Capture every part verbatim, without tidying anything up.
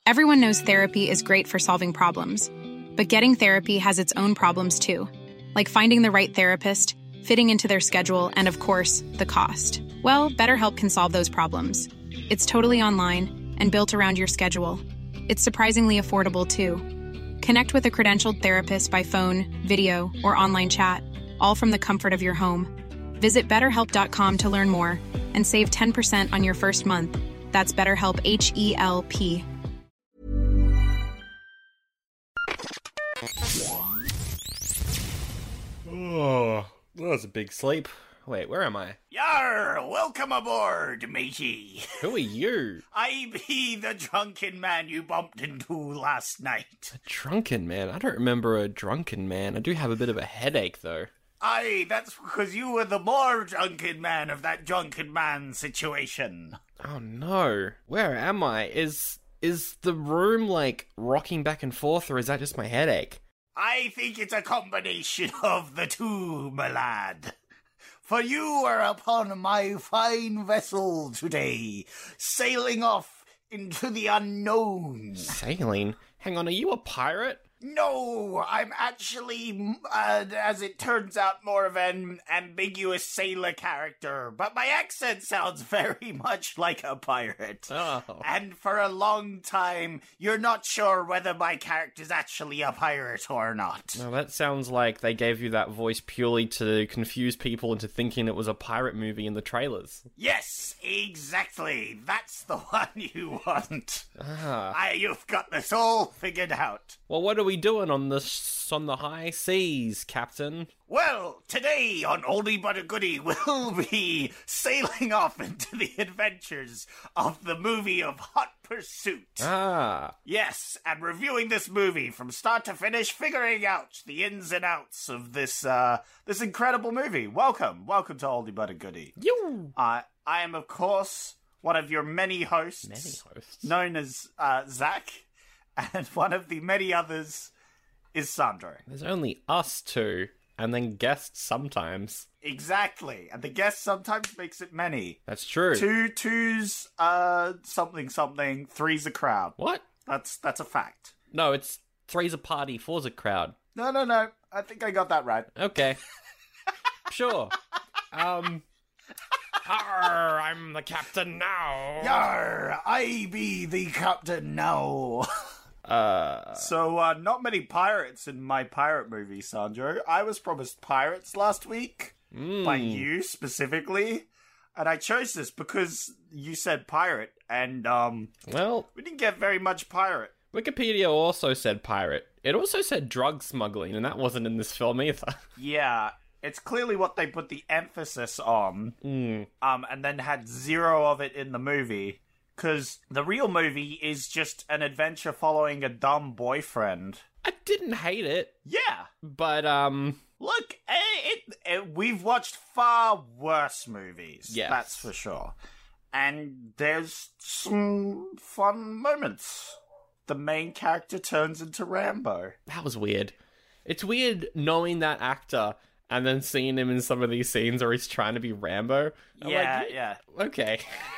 Everyone knows therapy is great for solving problems, but getting therapy has its own problems too, like finding the right therapist, fitting into their schedule, and of course, the cost. Well, BetterHelp can solve those problems. It's totally online and built around your schedule. It's surprisingly affordable too. Connect with a credentialed therapist by phone, video, or online chat, all from the comfort of your home. Visit better help dot com to learn more and save ten percent on your first month. That's BetterHelp, H E L P. Oh, that was a big sleep. Wait, where am I? Yar! Welcome aboard, matey. Who are you? I be the drunken man you bumped into last night. A drunken man? I don't remember a drunken man. I do have a bit of a headache, though. Aye, that's because you were the more drunken man of that drunken man situation. Oh no. Where am I? Is is the room, like, rocking back and forth, or is that just my headache? I think it's a combination of the two, my lad. For you are upon my fine vessel today, sailing off into the unknown. Sailing? Hang on, are you a pirate? No, I'm actually, uh, as it turns out, more of an ambiguous sailor character, but my accent sounds very much like a pirate. Oh. And for a long time, you're not sure whether my character's actually a pirate or not. Well, that sounds like they gave you that voice purely to confuse people into thinking it was a pirate movie in the trailers. Yes, exactly. That's the one you want. Ah. I, you've got this all figured out. Well, what are we doing on the on the high seas, Captain? Well, today on Oldie But a Goodie, we'll be sailing off into the adventures of the movie of Hot Pursuit. Ah. Yes, and reviewing this movie from start to finish, figuring out the ins and outs of this uh, this incredible movie. Welcome, welcome to Oldie But a Goodie. You. Uh, I am, of course, one of your many hosts, Many hosts. known as uh, Zach. And one of the many others is Sandro. There's only us two, and then guests sometimes. Exactly. And the guest sometimes makes it many. That's true. Two twos, uh, something something, three's a crowd. What? That's that's a fact. No, it's three's a party, four's a crowd. No, no, no. I think I got that right. Okay. Sure. Um... Arr, I'm the captain now. Yar, I be the captain now. Uh, so, uh, not many pirates in my pirate movie, Sandro. I was promised pirates last week, mm. by you specifically, and I chose this because you said pirate, and, um... well, we didn't get very much pirate. Wikipedia also said pirate. It also said drug smuggling, and that wasn't in this film either. Yeah, it's clearly what they put the emphasis on, mm. um, and then had zero of it in the movie. Because the real movie is just an adventure following a dumb boyfriend. I didn't hate it. Yeah. But, um... look, it, it, it, we've watched far worse movies. Yes. That's for sure. And there's some fun moments. The main character turns into Rambo. That was weird. It's weird knowing that actor and then seeing him in some of these scenes where he's trying to be Rambo. I'm yeah, like, yeah. Okay.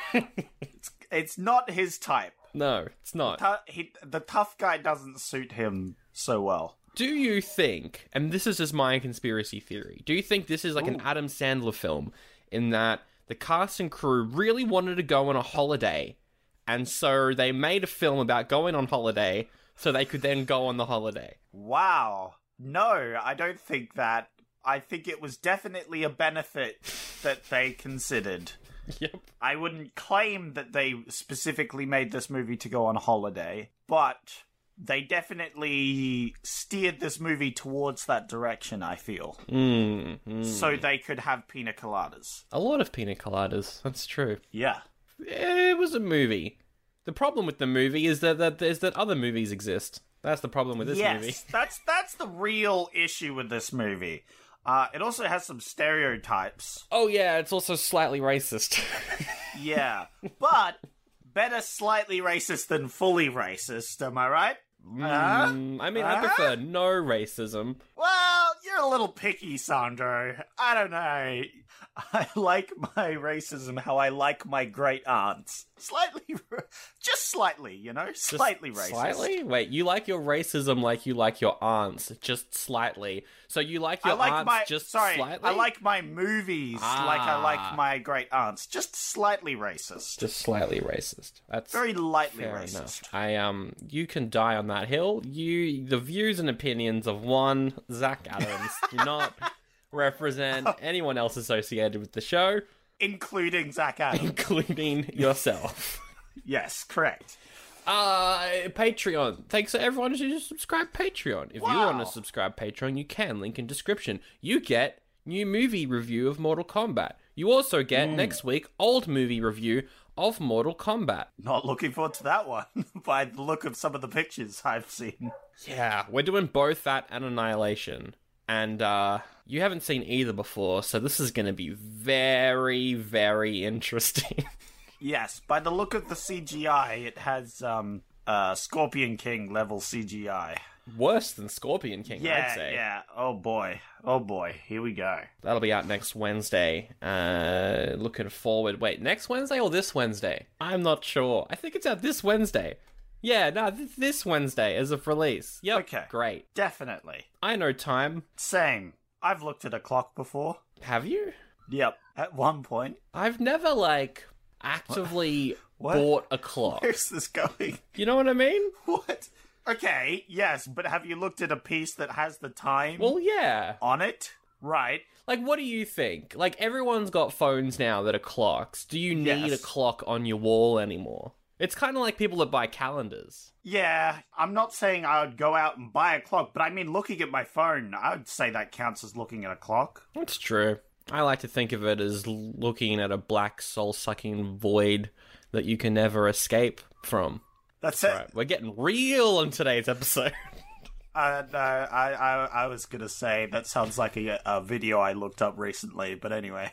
it's, it's not his type. No, it's not. The, he, the tough guy doesn't suit him so well. Do you think, and this is just my conspiracy theory, do you think this is like Ooh. an Adam Sandler film in that the cast and crew really wanted to go on a holiday, and so they made a film about going on holiday so they could then go on the holiday? Wow. No, I don't think that. I think it was definitely a benefit that they considered. Yep. I wouldn't claim that they specifically made this movie to go on holiday, but they definitely steered this movie towards that direction, I feel. Mm, mm. So they could have pina coladas. A lot of pina coladas, that's true. Yeah. It was a movie. The problem with the movie is that, that, is that other movies exist. That's the problem with this yes, movie. that's that's the real issue with this movie. Uh, it also has some stereotypes. Oh yeah, it's also slightly racist. Yeah, but better slightly racist than fully racist, am I right? Mm, Uh? I mean, Uh? I prefer no racism. Well, you're a little picky, Sandro. I don't know. I like my racism how I like my great aunts. Slightly, just slightly, you know? Slightly Just racist. Slightly? Wait, you like your racism like you like your aunts, just slightly. So you like your I like aunts my, just sorry, slightly? I like my movies like I Ah. like my great aunts. Just slightly racist. Just slightly racist. That's Very lightly fair racist. enough. I um, you can die on that hill. You, the views and opinions of one Zach Adams do not represent anyone else associated with the show, Including Zach Adams. including yourself. Yes, correct. Uh, Patreon. Thanks to everyone who just subscribe Patreon. If you Wow. want to subscribe Patreon, you can. Link in description. You get new movie review of Mortal Kombat. You also get next week old movie review of Mortal Kombat. Not looking forward to that one by the look of some of the pictures I've seen. Yeah, we're doing both that and Annihilation. And uh, you haven't seen either before, so this is going to be very, very interesting. Yes, by the look of the C G I, it has um uh Scorpion King level C G I. Worse than Scorpion King, Yeah, I'd say. yeah. Oh boy. Oh boy. Here we go. That'll be out next Wednesday. Uh, looking forward. Wait, next Wednesday or this Wednesday? I'm not sure. I think it's out this Wednesday. Yeah, no, th- this Wednesday as of release. Yep. Okay. Great. Definitely. I know time. Same. I've looked at a clock before. Have you? Yep. At one point. I've never, like, actively What? bought a clock. Where's this going? You know what I mean? What? Okay, yes, but have you looked at a piece that has the time Well, yeah. on it? Right. Like, what do you think? Like, everyone's got phones now that are clocks. Do you need Yes. a clock on your wall anymore? It's kind of like people that buy calendars. Yeah, I'm not saying I would go out and buy a clock, but I mean, looking at my phone, I would say that counts as looking at a clock. That's true. I like to think of it as l- looking at a black soul-sucking void that you can never escape from. That's it. Right, we're getting real on today's episode. Uh, no, I, I, I was gonna say that sounds like a, a video I looked up recently, but anyway.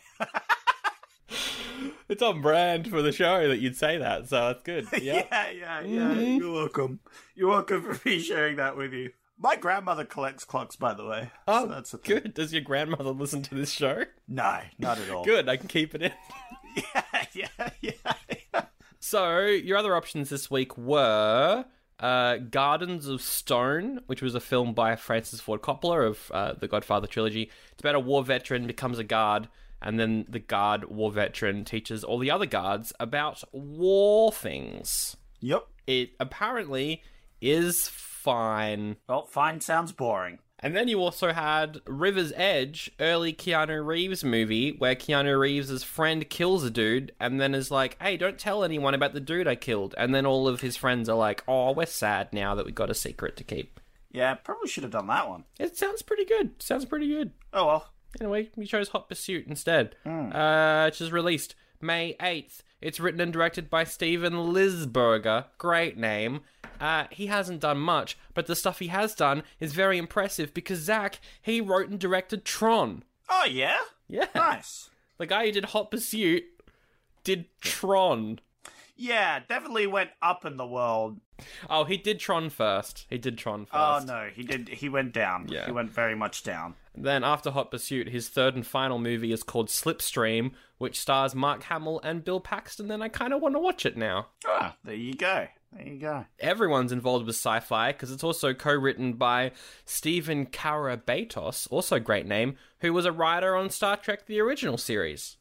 It's on brand for the show that you'd say that, so that's good. Yeah. yeah, yeah, yeah. You're welcome. You're welcome for me sharing that with you. My grandmother collects clocks, by the way. Oh, so that's a thing. good. Does your grandmother listen to this show? No, not at all. Good, I can keep it in. Yeah, yeah, yeah, yeah. So, your other options this week were uh, Gardens of Stone, which was a film by Francis Ford Coppola of uh, the Godfather trilogy. It's about a war veteran becomes a guard, and then the guard war veteran teaches all the other guards about war things. Yep. It apparently is fine. Well, fine sounds boring. And then you also had River's Edge, early Keanu Reeves movie, where Keanu Reeves' friend kills a dude and then is like, hey, don't tell anyone about the dude I killed. And then all of his friends are like, oh, we're sad now that we got a secret to keep. Yeah, probably should have done that one. It sounds pretty good. Sounds pretty good. Oh well. Anyway, we chose Hot Pursuit instead, uh, which is released May eighth. It's written and directed by Steven Lisberger. Great name. Uh, he hasn't done much, but the stuff he has done is very impressive because Zach, he wrote and directed Tron. Oh yeah? Yeah. Nice. The guy who did Hot Pursuit did Tron. Yeah, definitely went up in the world. Oh, he did Tron first. He did Tron first. Oh no, he did. He went down. Yeah. He went very much down. Then, after Hot Pursuit, his third and final movie is called Slipstream, which stars Mark Hamill and Bill Paxton, and I kind of want to watch it now. Ah, there you go. There you go. Everyone's involved with sci-fi, because it's also co-written by Stephen Karabatos, also a great name, who was a writer on Star Trek The Original Series.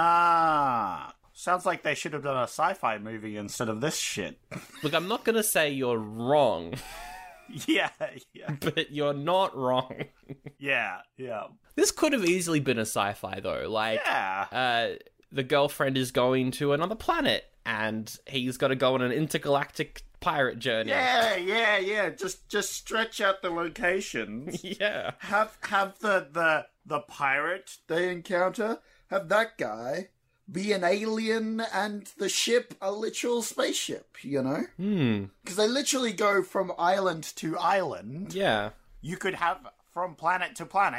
Ah, sounds like they should have done a sci-fi movie instead of this shit. Look, I'm not going to say you're wrong, yeah, yeah, but you're not wrong. yeah, yeah. This could have easily been a sci-fi, though. Like, Yeah. uh, the girlfriend is going to another planet, and he's got to go on an intergalactic pirate journey. Yeah, yeah, yeah. Just just stretch out the locations. Yeah. have have the, the the pirate they encounter, have that guy be an alien and the ship a literal spaceship, you know? Hmm. Because they literally go from island to island. Yeah. You could have from planet to planet,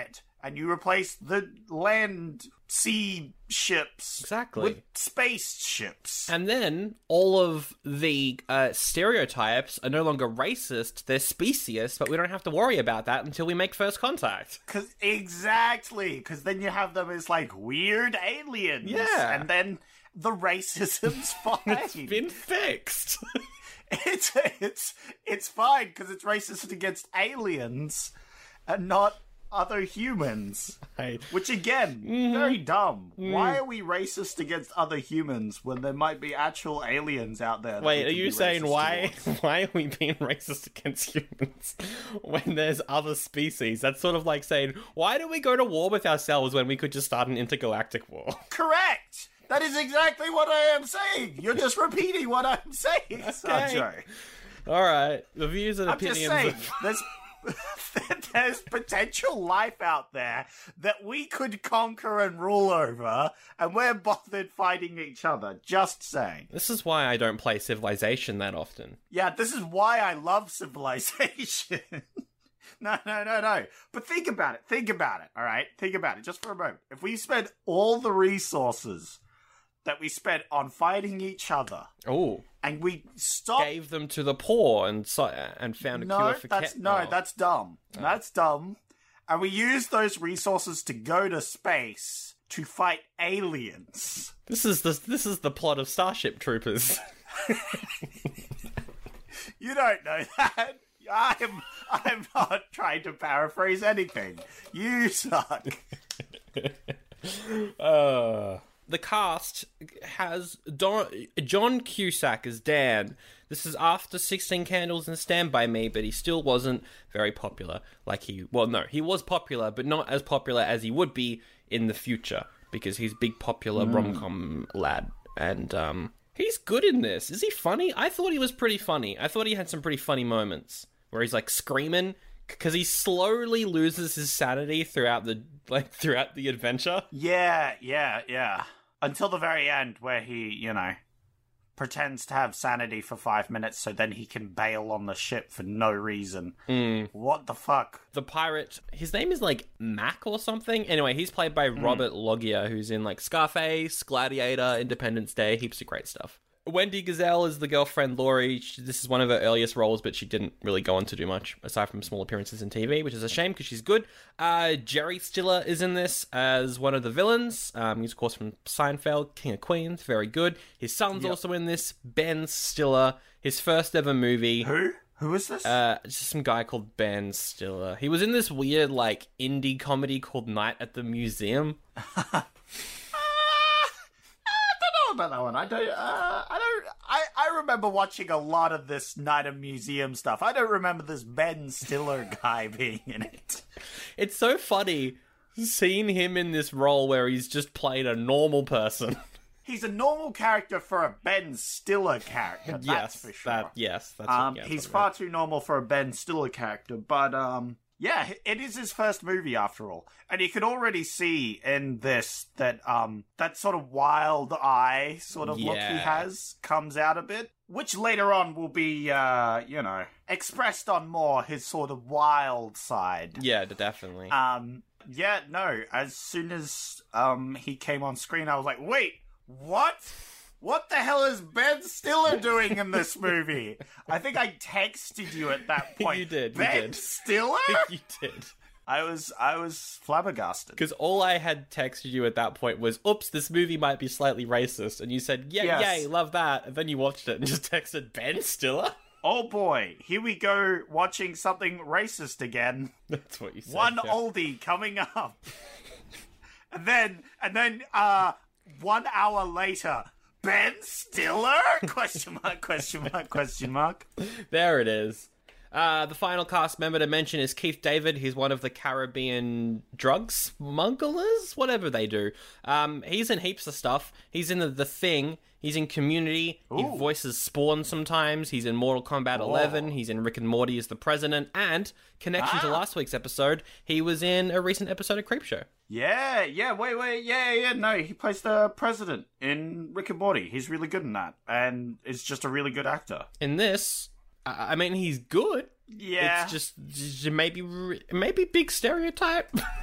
and you replace the land sea ships Exactly. with space ships. And then all of the uh, stereotypes are no longer racist, they're speciest, but we don't have to worry about that until we make first contact. Cause, exactly, because then you have them as, like, weird aliens. Yeah. And then the racism's fine. It's been fixed. It's it's it's fine because it's racist against aliens and not other humans. Right. Which again, Mm-hmm. very dumb. Why are we racist against other humans when there might be actual aliens out there? that we Wait, are can you be saying racist why towards? why are we being racist against humans when there's other species? That's sort of like saying, why do we go to war with ourselves when we could just start an intergalactic war? Correct. That is exactly what I am saying. You're just repeating what I'm saying, Sancho. All right, the views and I'm just opinions. saying, of- there's there's potential life out there that we could conquer and rule over, and we're bothered fighting each other. Just saying. This is why I don't play Civilization that often. Yeah, this is why I love Civilization. No, no, no, no. But think about it. Think about it, all right? Think about it just for a moment. If we spend all the resources that we spent on fighting each other, Oh, and we stop... gave them to the poor and so, and found a No, cure for that's ca- no, oh. that's dumb. That's dumb. And we use those resources to go to space to fight aliens. This is the this is the plot of Starship Troopers. You don't know that. I'm I'm not trying to paraphrase anything. You suck. uh, the cast has Don- John Cusack as Dan. This is after sixteen Candles and Stand By Me, but he still wasn't very popular. Like he, well, no, he was popular, but not as popular as he would be in the future because he's big popular rom-com lad, and um, he's good in this. Is he funny? I thought he was pretty funny. I thought he had some pretty funny moments where he's like screaming because he slowly loses his sanity throughout the like throughout the adventure. Yeah, yeah, yeah. Until the very end where he, you know, pretends to have sanity for five minutes so then he can bail on the ship for no reason. Mm. What the fuck? The pirate, his name is like Mac or something. Anyway, he's played by Robert Loggia, who's in like Scarface, Gladiator, Independence Day, heaps of great stuff. Wendy Gazelle is the girlfriend Laurie. She, this is one of her earliest roles, but she didn't really go on to do much aside from small appearances in T V, which is a shame because she's good. Uh, Jerry Stiller is in this as one of the villains. Um, he's of course from Seinfeld, King of Queens, very good. His son's Yep. also in this, Ben Stiller, his first ever movie. Who? Who is this? Uh, just some guy called Ben Stiller. He was in this weird like indie comedy called Night at the Museum. About that one, I don't. Uh, I don't. I, I remember watching a lot of this Night of Museum stuff. I don't remember this Ben Stiller guy being in it. It's so funny seeing him in this role where he's just played a normal person. He's a normal character for a Ben Stiller character. That's yes, for sure. that yes, that's um, what, yeah, he's that's far what too normal for a Ben Stiller character, but um, yeah, it is his first movie after all, and you could already see in this that um, that sort of wild eye sort of look he Yeah. has comes out a bit, which later on will be, uh, you know, expressed on more his sort of wild side. yeah, definitely. Um, yeah, no. As soon as um he came on screen, I was like, wait, what? What the hell is Ben Stiller doing in this movie? I think I texted you at that point. You did, you Ben did. Stiller? You did. I was, I was flabbergasted. Because all I had texted you at that point was, oops, this movie might be slightly racist. And you said, yeah, Yes. yay, love that. And then you watched it and just texted Ben Stiller. Oh boy, here we go watching something racist again. That's what you said. One yeah. oldie coming up. and then, and then, uh, one hour later, Ben Stiller? Question mark, question mark, question mark. There it is. Uh, the final cast member to mention is Keith David. He's one of the Caribbean drug smugglers, whatever they do. Um, he's in heaps of stuff. He's in the, the Thing. He's in Community. He Ooh. voices Spawn sometimes. He's in Mortal Kombat eleven. He's in Rick and Morty as the president. And, connection to Ah. last week's episode, he was in a recent episode of Creepshow. Yeah, yeah, wait, wait, yeah, yeah, no, he plays the president in Rick and Morty. He's really good in that, and is just a really good actor. In this, I I mean, he's good. Yeah. It's just, just maybe maybe big stereotype.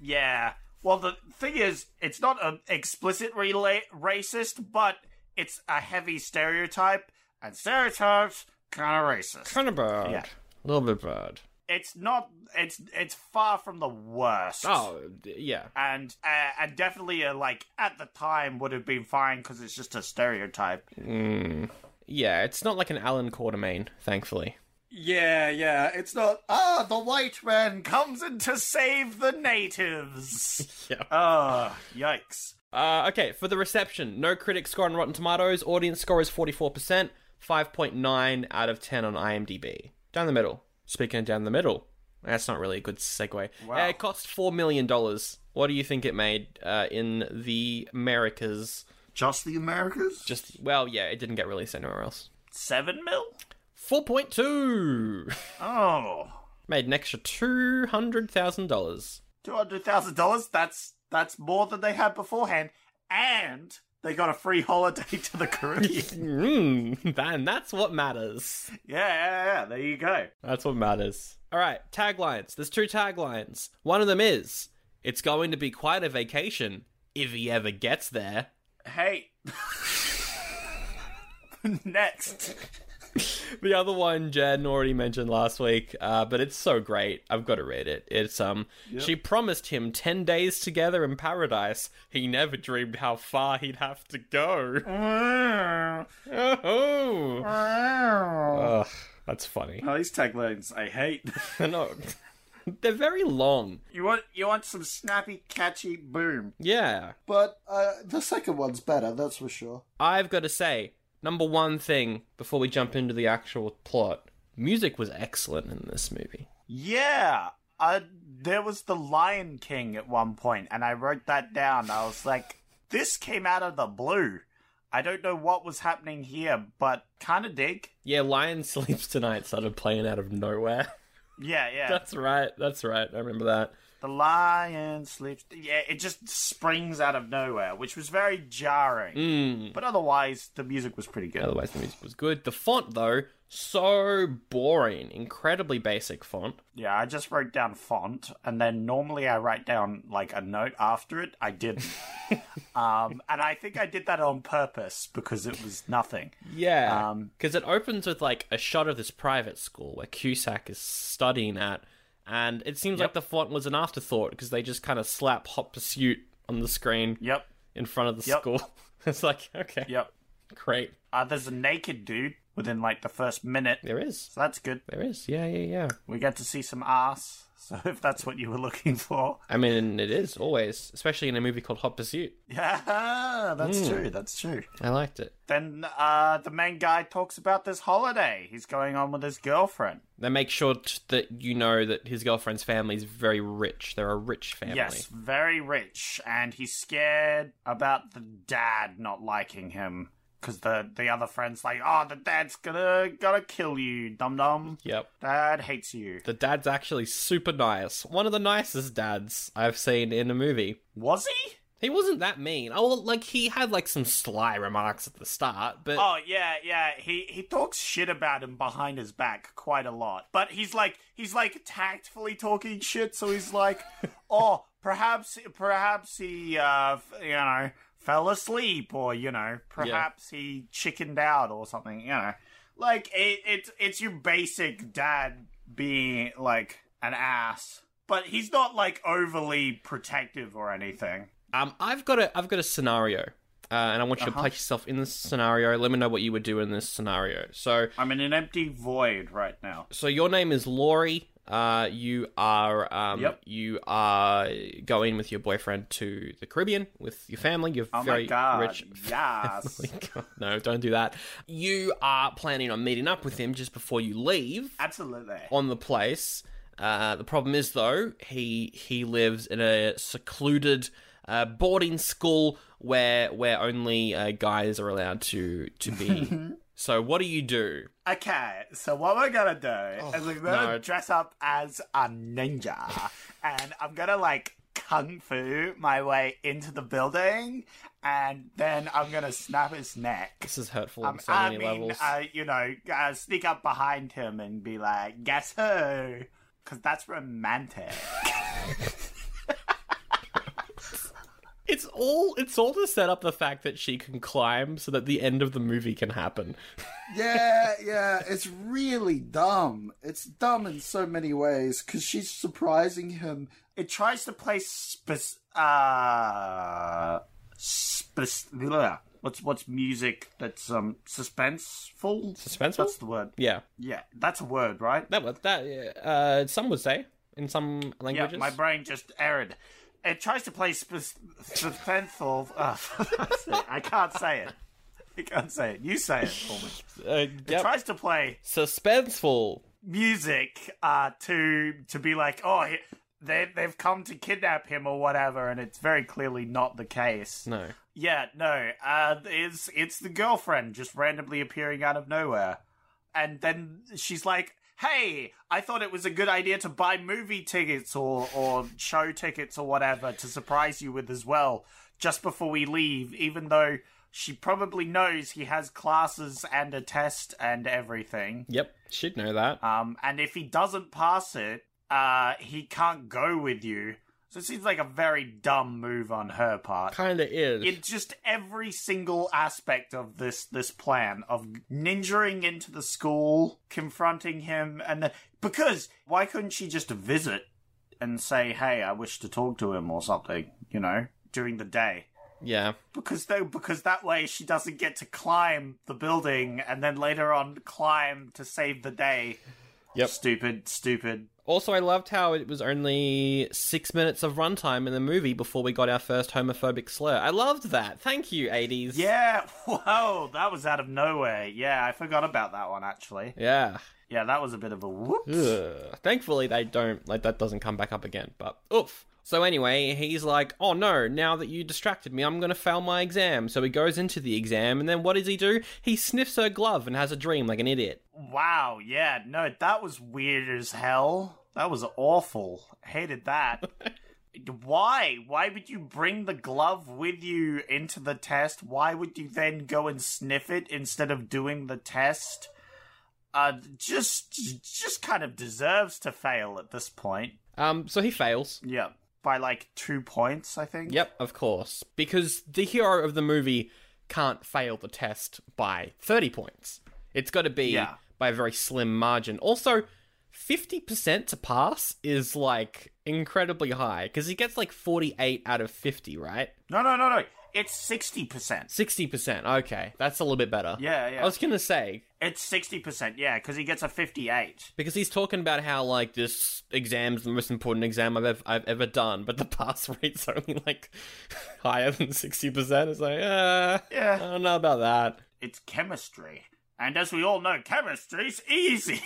Yeah. Well, the thing is, it's not an explicitly la- racist, but it's a heavy stereotype, and stereotypes kind of racist. Kind of bad. Yeah. A little bit bad. It's not. It's it's far from the worst. Oh, d- yeah. And uh, and definitely uh, like at the time would have been fine because it's just a stereotype. Mm. Yeah, it's not like an Alan Quatermain, thankfully. Yeah, yeah. It's not. Ah, the white man comes in to save the natives. Yeah. Oh, yikes. Uh, okay, for the reception, no critic score on Rotten Tomatoes. Audience score is forty-four percent, five point nine out of ten on IMDb. Down the middle. Speaking of down the middle, that's not really a good segue. Wow. Uh, it cost four million dollars. What do you think it made uh, in the Americas? Just the Americas? Just, well, yeah, it didn't get released anywhere else. Seven mil? four point two! Oh. Made an extra two hundred thousand dollars. two hundred thousand dollars? That's that's more than they had beforehand. And they got a free holiday to the Caribbean. Mm, and that's what matters. yeah, yeah, yeah. There you go. That's what matters. All right, taglines. There's two taglines. One of them is, it's going to be quite a vacation if he ever gets there. Hey. Next. The other one Jen already mentioned last week, uh, but it's so great. I've got to read it. It's um, yep. She promised him ten days together in paradise. He never dreamed how far he'd have to go. Oh, Ugh, that's funny. Oh, these taglines I hate. No, they're very long. You want you want some snappy, catchy boom. Yeah, but uh, the second one's better. That's for sure. I've got to say. Number one thing, before we jump into the actual plot, music was excellent in this movie. Yeah, uh, there was The Lion King at one point, and I wrote that down. I was like, this came out of the blue. I don't know what was happening here, but kind of dig. Yeah, Lion Sleeps Tonight started playing out of nowhere. Yeah, yeah. That's right, that's right, I remember that. The lion sleeps... Yeah, it just springs out of nowhere, which was very jarring. Mm. But otherwise, the music was pretty good. Otherwise, the music was good. The font, though, so boring. Incredibly basic font. Yeah, I just wrote down font, and then normally I write down, like, a note after it. I didn't. um, and I think I did that on purpose, because it was nothing. Yeah, because um, it opens with, like, a shot of this private school where Cusack is studying at. And it seems yep. like the font was an afterthought because they just kind of slap Hot Pursuit on the screen yep. in front of the yep. school. It's like, okay. Yep. Great. Uh, there's a naked dude within, like, the first minute. There is. So that's good. There is. Yeah, yeah, yeah. We get to see some ass. So if that's what you were looking for. I mean, it is, always. Especially in a movie called Hot Pursuit. Yeah, that's mm. true. That's true. I liked it. Then uh, the main guy talks about this holiday he's going on with his girlfriend. They make sure t- that you know that his girlfriend's family is very rich. They're a rich family. Yes, very rich. And he's scared about the dad not liking him. Because the, the other friend's like, oh, the dad's gonna gonna kill you, dum-dum. Yep. Dad hates you. The dad's actually super nice. One of the nicest dads I've seen in a movie. Was he? He wasn't that mean. Oh, well, like, he had, like, some sly remarks at the start, but... Oh, yeah, yeah. He he talks shit about him behind his back quite a lot. But he's, like, he's, like, tactfully talking shit, so he's like, oh, perhaps, perhaps he, uh, you know... fell asleep, or, you know, perhaps yeah. he chickened out or something, you know. Like, it, it, it's your basic dad being, like, an ass. But he's not, like, overly protective or anything. Um, I've got a, I've got a scenario, uh, and I want you uh-huh. to place yourself in this scenario. Let me know what you would do in this scenario. So I'm in an empty void right now. So your name is Laurie. Uh, you are um, yep. you are going with your boyfriend to the Caribbean with your family. You're oh very my God. rich. Yes. God, no, don't do that. You are planning on meeting up with him just before you leave. Absolutely. On the place. Uh, the problem is though, he he lives in a secluded uh, boarding school where where only uh, guys are allowed to to be. So what do you do? Okay, so what we're gonna do oh, is we're gonna no. dress up as a ninja, and I'm gonna, like, kung fu my way into the building, and then I'm gonna snap his neck. This is hurtful um, on so I many mean, levels. Uh, you know, uh, sneak up behind him and be like, guess who? Because that's romantic. It's all it's all to set up the fact that she can climb so that the end of the movie can happen. Yeah, yeah, it's really dumb. It's dumb in so many ways, because she's surprising him. It tries to play spec- uh, spec- blah. what's what's music that's um suspenseful? Suspenseful? That's the word. Yeah. Yeah, that's a word, right? That was that uh some would say in some languages. Yeah, my brain just erred. It tries to play sp- suspenseful. Uh, I can't say it. I can't say it. You say it for me. Uh, It yep. tries to play Suspenseful. music uh, to to be like, oh, he- they they've come to kidnap him or whatever, and it's very clearly not the case. No. Yeah, no. Uh, it's it's the girlfriend just randomly appearing out of nowhere, and then she's like, "Hey, I thought it was a good idea to buy movie tickets or or show tickets or whatever to surprise you with as well, just before we leave." Even though she probably knows he has classes and a test and everything. Yep, she'd know that. Um, and if he doesn't pass it, uh, he can't go with you. So it seems like a very dumb move on her part. Kinda is. In just every single aspect of this this plan of ninjaing into the school, confronting him, and then, because why couldn't she just visit and say, "Hey, I wish to talk to him" or something, you know, during the day? Yeah. Because though, because that way she doesn't get to climb the building and then later on climb to save the day. Yep. Stupid, stupid. Also, I loved how it was only six minutes of runtime in the movie before we got our first homophobic slur. I loved that. Thank you, eighties. Yeah, whoa, that was out of nowhere. Yeah, I forgot about that one, actually. Yeah. Yeah, that was a bit of a whoops. Ugh. Thankfully, they don't, like, that doesn't come back up again, but oof. So anyway, he's like, oh no, now that you distracted me, I'm gonna fail my exam. So he goes into the exam, and then what does he do? He sniffs her glove and has a dream like an idiot. Wow, yeah, no, that was weird as hell. That was awful. Hated that. Why? Why would you bring the glove with you into the test? Why would you then go and sniff it instead of doing the test? Uh, just, just kind of deserves to fail at this point. Um, so he fails. Yeah, by like two points, I think. Yep, of course. Because the hero of the movie can't fail the test by thirty points. It's got to be Yeah. by a very slim margin. Also, fifty percent to pass is, like, incredibly high. Because he gets, like, forty-eight out of fifty, right? No, no, no, no. It's sixty percent. sixty percent, okay. That's a little bit better. Yeah, yeah. I was gonna say, It's sixty percent, yeah, because he gets a fifty-eight. because he's talking about how, like, this exam's the most important exam I've ever, I've ever done, but the pass rate's only, like, higher than sixty percent. It's like, uh, Yeah. I don't know about that. It's chemistry. And as we all know, chemistry's easy.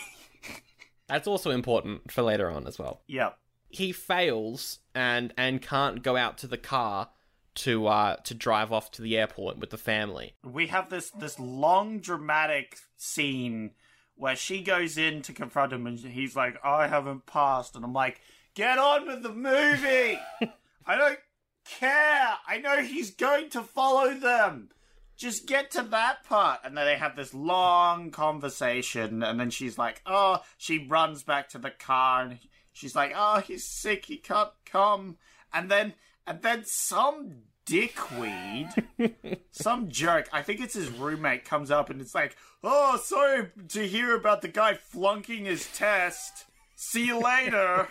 That's also important for later on as well. Yep. He fails and and can't go out to the car to uh to drive off to the airport with the family. We have this this long dramatic scene where she goes in to confront him and he's like, I haven't passed. And I'm like, get on with the movie. I don't care. I know he's going to follow them. Just get to that part. And then they have this long conversation. And then she's like, oh, she runs back to the car and she's like, oh, he's sick. He can't come. And then, and then some dickweed, some jerk, I think it's his roommate, comes up and it's like, oh, sorry to hear about the guy flunking his test. See you later.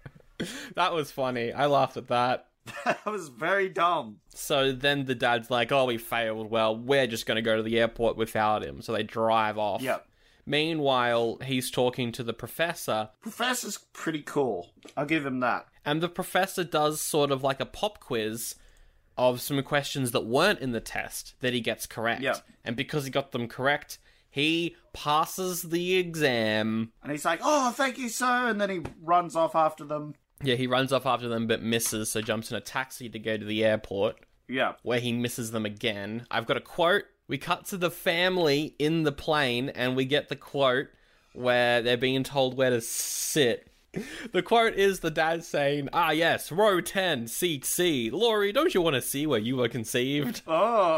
That was funny. I laughed at that. That was very dumb. So then the dad's like, oh, we failed. Well, we're just going to go to the airport without him. So they drive off. Yep. Meanwhile, he's talking to the professor. Professor's pretty cool. I'll give him that. And the professor does sort of like a pop quiz of some questions that weren't in the test that he gets correct. Yep. And because he got them correct, he passes the exam. And he's like, oh, thank you, sir. And then he runs off after them. Yeah, he runs off after them but misses, so jumps in a taxi to go to the airport, Yeah. where he misses them again. I've got a quote. We cut to the family in the plane, and we get the quote where they're being told where to sit. The quote is the dad saying, ah yes, row ten, seat C. Laurie, don't you want to see where you were conceived? Oh,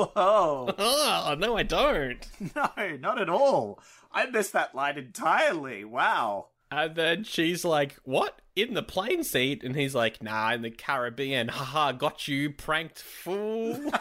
whoa. Oh, no I don't. No, not at all. I missed that line entirely. Wow. And then she's like, what? in the plane seat, and he's like, nah, in the Caribbean. Haha, got you, pranked fool.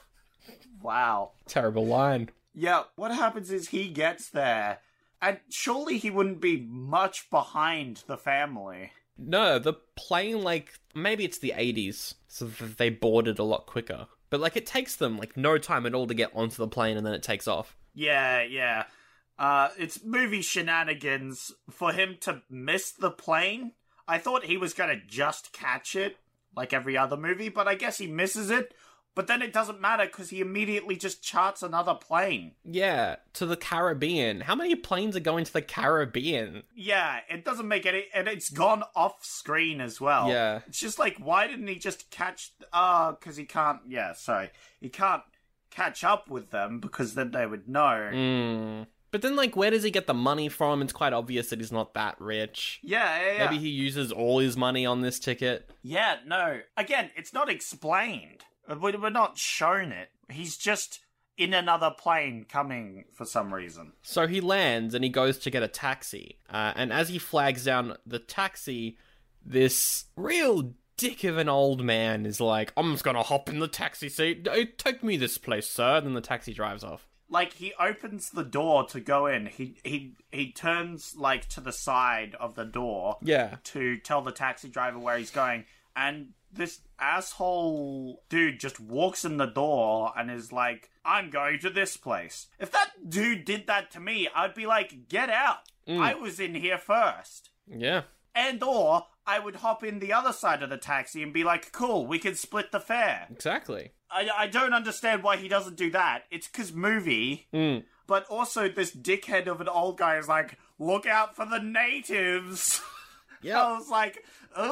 Wow. Terrible line. Yeah, what happens is he gets there, and surely he wouldn't be much behind the family. No, the plane, like, maybe it's the eighties, so that they boarded a lot quicker. But, like, it takes them, like, no time at all to get onto the plane, and then it takes off. Yeah, yeah. Uh, it's movie shenanigans for him to miss the plane. I thought he was gonna just catch it, like every other movie, but I guess he misses it. But then it doesn't matter because he immediately just charts another plane. Yeah, to the Caribbean. How many planes are going to the Caribbean? Yeah, it doesn't make any... And it's gone off screen as well. Yeah. It's just like, why didn't he just catch... Uh, because he can't... Yeah, sorry. He can't catch up with them because then they would know. Mm. But then, like, where does he get the money from? It's quite obvious that he's not that rich. Yeah, yeah, yeah. Maybe he uses all his money on this ticket. Yeah, no. Again, it's not explained. We're not shown it. He's just in another plane coming for some reason. So he lands and he goes to get a taxi. Uh, and as he flags down the taxi, this real dick of an old man is like, I'm just gonna hop in the taxi seat. Take me this place, sir. And then the taxi drives off. Like, he opens the door to go in. He he he turns, like, to the side of the door. Yeah. To tell the taxi driver where he's going. And this asshole dude just walks in the door and is like, I'm going to this place. If that dude did that to me, I'd be like, get out. Mm. I was in here first. Yeah. And or I would hop in the other side of the taxi and be like, cool, we can split the fare. Exactly. I, I don't understand why he doesn't do that. It's because movie. Mm. But also this dickhead of an old guy is like, look out for the natives. Yeah. I was like,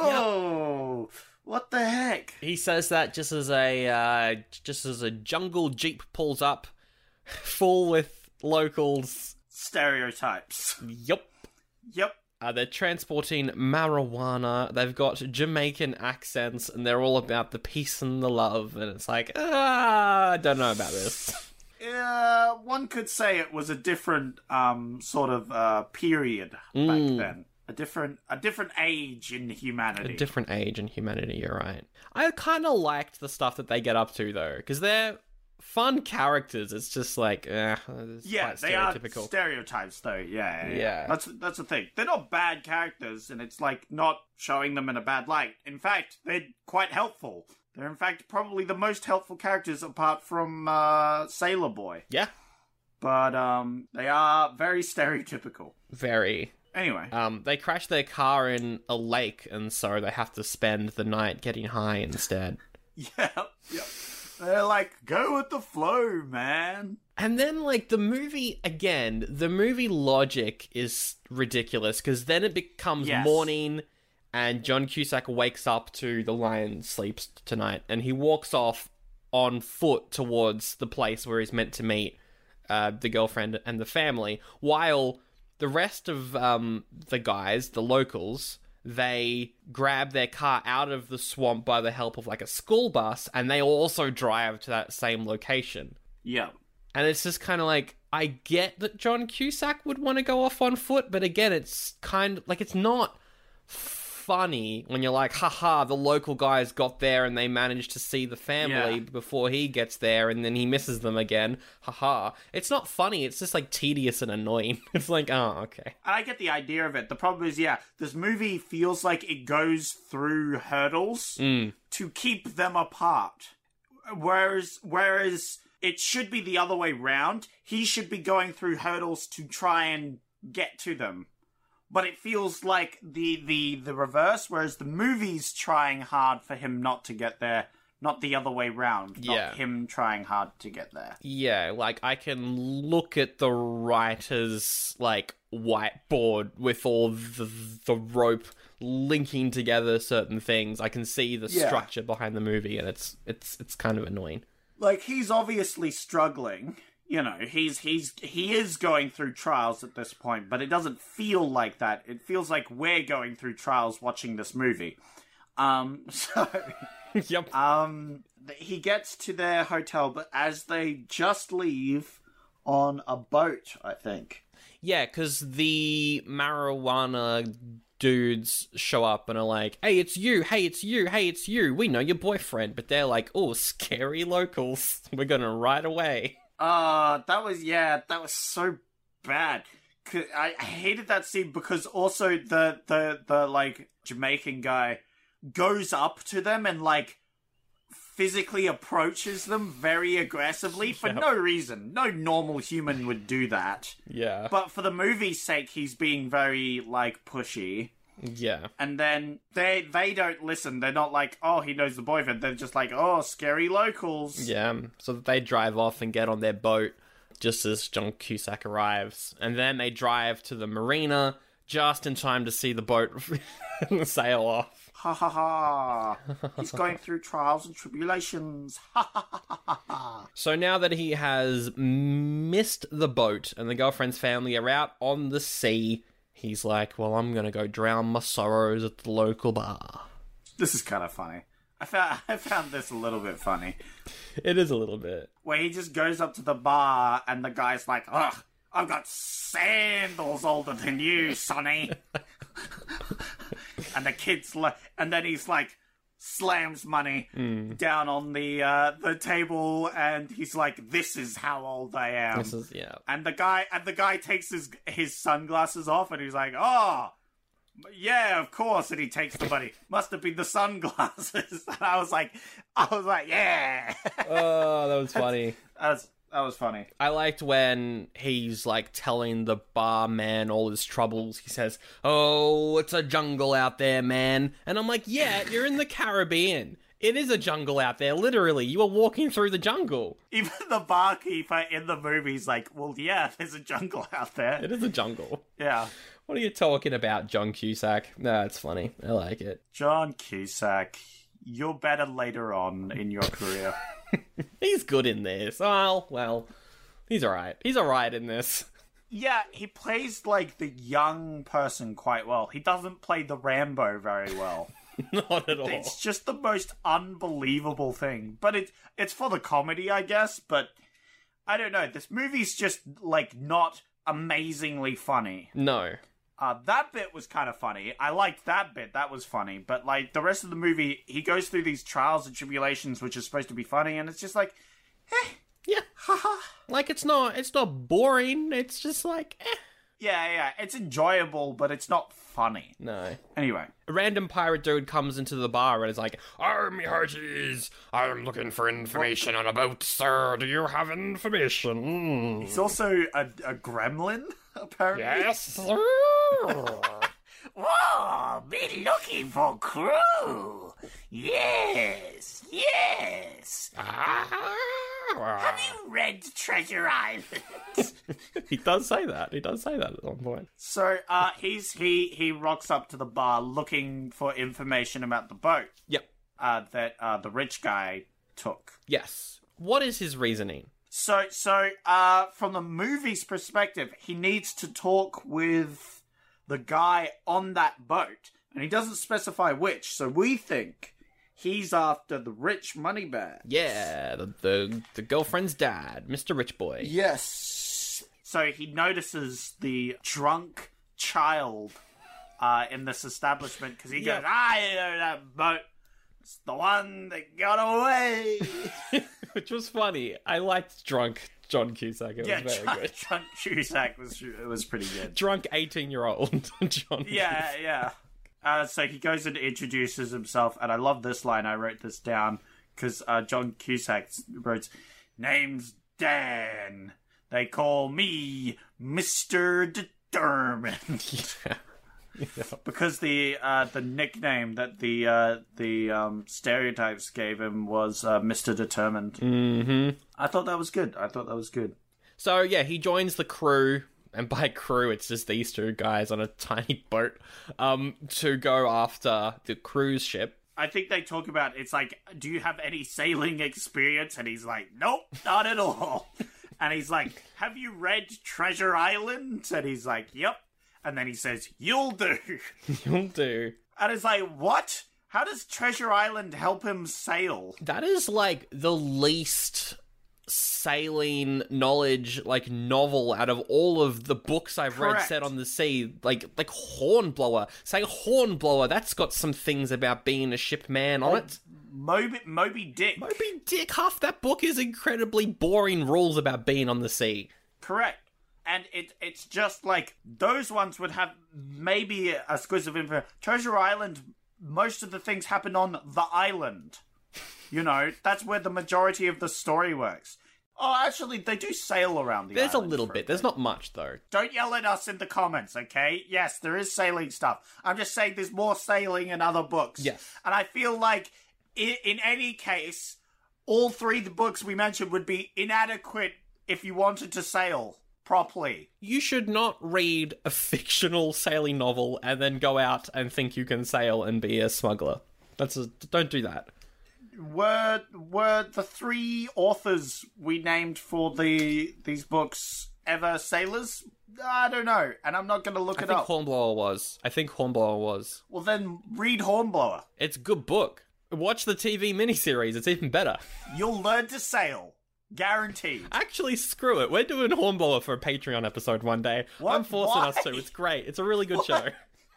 oh... Yep. What the heck? He says that just as a uh, just as a jungle jeep pulls up, full with locals. Stereotypes. Yup. Yep. Uh, they're transporting marijuana. They've got Jamaican accents, and they're all about the peace and the love. And it's like, ah, I don't know about this. Uh, one could say it was a different um sort of uh period back Mm. then. A different, a different age in humanity. A different age in humanity, you're right. I kind of liked the stuff that they get up to, though, because they're fun characters. It's just like, eh, it's yeah, quite they are stereotypical. stereotypes, though. Yeah, yeah, yeah, Yeah. That's that's the thing. They're not bad characters, and it's like not showing them in a bad light. In fact, they're quite helpful. They're in fact probably the most helpful characters apart from uh, Sailor Boy. Yeah, But um, they are very stereotypical. very. Anyway. Um, they crash their car in a lake, and so they have to spend the night getting high instead. Yeah, yeah. They're like, go with the flow, man. And then, like, the movie, again, the movie logic is ridiculous, because then it becomes Yes. morning, and John Cusack wakes up to the lion sleeps tonight, and he walks off on foot towards the place where he's meant to meet uh, the girlfriend and the family, while the rest of um, the guys, the locals, they grab their car out of the swamp by the help of, like, a school bus, and they also drive to that same location. Yeah. And it's just kind of like, I get that John Cusack would want to go off on foot, but again, it's kind of, like, it's not funny when you're like, haha, the local guys got there and they managed to see the family Yeah. before he gets there and then he misses them again. Haha. It's not funny, it's just, like, tedious and annoying. It's like, oh, okay. And I get the idea of it. The problem is, yeah, this movie feels like it goes through hurdles Mm. to keep them apart. Whereas, whereas it should be the other way round. He should be going through hurdles to try and get to them. But it feels like the, the, the reverse, whereas the movie's trying hard for him not to get there, not the other way round. Not Yeah. him trying hard to get there. Yeah, like, I can look at the writer's, like, whiteboard with all the, the rope linking together certain things. I can see the Yeah. structure behind the movie, and it's it's it's kind of annoying. Like, he's obviously struggling. You know, he's he's he is going through trials at this point, but it doesn't feel like that. It feels like we're going through trials watching this movie. Um, so Yep. um, th- he gets to their hotel, but as they just leave on a boat, I think. Yeah, because the marijuana dudes show up and are like, hey, it's you, hey, it's you, hey, it's you. We know your boyfriend. But they're like, oh, scary locals. We're going to ride away. Uh, that was, yeah, that was so bad. 'Cause I I hated that scene because also the, the, the, like, Jamaican guy goes up to them and, like, physically approaches them very aggressively for Yep. no reason. No normal human would do that. Yeah. But for the movie's sake, he's being very, like, pushy. Yeah. And then they they don't listen. They're not like, oh, he knows the boyfriend. They're just like, oh, scary locals. Yeah. So they drive off and get on their boat just as John Cusack arrives. And then they drive to the marina just in time to see the boat sail off. Ha ha ha. He's going through trials and tribulations. Ha ha ha ha ha. So now that he has missed the boat and the girlfriend's family are out on the sea, he's like, well, I'm going to go drown my sorrows at the local bar. This is kind of funny. I found, I found this a little bit funny. It is a little bit. Where he just goes up to the bar and the guy's like, ugh, I've got sandals older than you, sonny. And the kid's like, and then he's like, slams money Mm. down on the uh, the table, and he's like, "This is how old I am." This is, yeah. And the guy, and the guy takes his his sunglasses off, and he's like, "Oh, yeah, of course." And he takes the money. Must have been the sunglasses. And I was like, I was like, yeah. Oh, that was funny. That was that was funny. I liked when he's like telling the barman all his troubles. He says, "Oh, it's a jungle out there, man." And I'm like, "Yeah, you're in the Caribbean. It is a jungle out there. Literally, you are walking through the jungle. Even the barkeeper in the movie's like, "Well, yeah, there's a jungle out there." It is a jungle." Yeah. What are you talking about, John Cusack? No, it's funny. I like it. John Cusack, you're better later on in your career. He's good in this. Well, well, he's alright. He's alright in this. Yeah, he plays like the young person quite well. He doesn't play the Rambo very well. Not at all. It's just the most unbelievable thing. But it it's for the comedy, I guess, but I don't know. This movie's just like not amazingly funny. No. Uh, that bit was kind of funny. I liked that bit. That was funny. But, like, the rest of the movie, he goes through these trials and tribulations, which is supposed to be funny, and it's just like, eh. Yeah. Haha. Like, it's not, it's not boring. It's just like, eh. Yeah, yeah. It's enjoyable, but it's not funny. No. Anyway. A random pirate dude comes into the bar and is like, "Oh, me hearties, I'm looking for information on a boat, sir. Do you have information?" He's also a, a gremlin, apparently. Yes, sir. Whoa, be looking for crew. Yes, yes. Have you read Treasure Island? He does say that. He does say that at one point. So, uh, he's he he rocks up to the bar looking for information about the boat. Yep. Uh, that uh the rich guy took. Yes. What is his reasoning? So, so uh, from the movie's perspective, he needs to talk with the guy on that boat, and he doesn't specify which. So we think he's after the rich money bag. Yeah, the the, the girlfriend's dad, Mister Rich Boy. Yes. So he notices the drunk child uh, in this establishment because he Yeah. goes, "Ah, you know that boat. It's the one that got away." Which was funny. I liked drunk John Cusack. It Yeah, was very drunk, good. drunk Cusack was it was pretty good. Drunk eighteen-year-old John Yeah, Cusack. yeah. Uh, so he goes and introduces himself, and I love this line. I wrote this down because uh, John Cusack wrote, "Name's Dan. They call me Mister Determined." Yeah. Because the uh, the nickname that the uh, the um, stereotypes gave him was uh, Mister Determined. Mm-hmm. I thought that was good. I thought that was good. So, yeah, he joins the crew, and by crew, it's just these two guys on a tiny boat, um, to go after the cruise ship. I think they talk about, it's like, "Do you have any sailing experience?" And he's like, "Nope, not at all." And he's like, "Have you read Treasure Island?" And he's like, "Yep." And then he says, "You'll do." You'll do. And it's like, what? How does Treasure Island help him sail? That is, like, the least saline knowledge, like, novel out of all of the books I've read Correct. set on the sea. Like, like Hornblower. Say Hornblower, that's got some things about being a ship man on it. Moby, Moby Dick. Moby Dick, half that book is incredibly boring rules about being on the sea. Correct. And it it's just like, those ones would have maybe a squiz of info. Treasure Island, most of the things happen on the island. You know, that's where the majority of the story works. Oh, actually, they do sail around the There's a island little for bit. There's not much, though. Don't yell at us in the comments, okay? Yes, there is sailing stuff. I'm just saying there's more sailing in other books. Yes. And I feel like, in, in any case, all three of the books we mentioned would be inadequate if you wanted to sail properly. You should not read a fictional sailing novel and then go out and think you can sail and be a smuggler. That's a, don't do that. Were were the three authors we named for the these books ever sailors? I don't know, and I'm not going to look I it think up. Hornblower was. I think Hornblower was. Well, then read Hornblower. It's a good book. Watch the T V miniseries. It's even better. You'll learn to sail. Guaranteed. Actually, screw it. We're doing Hornblower for a Patreon episode one day. What? I'm forcing Why? us to. It's great. It's a really good show.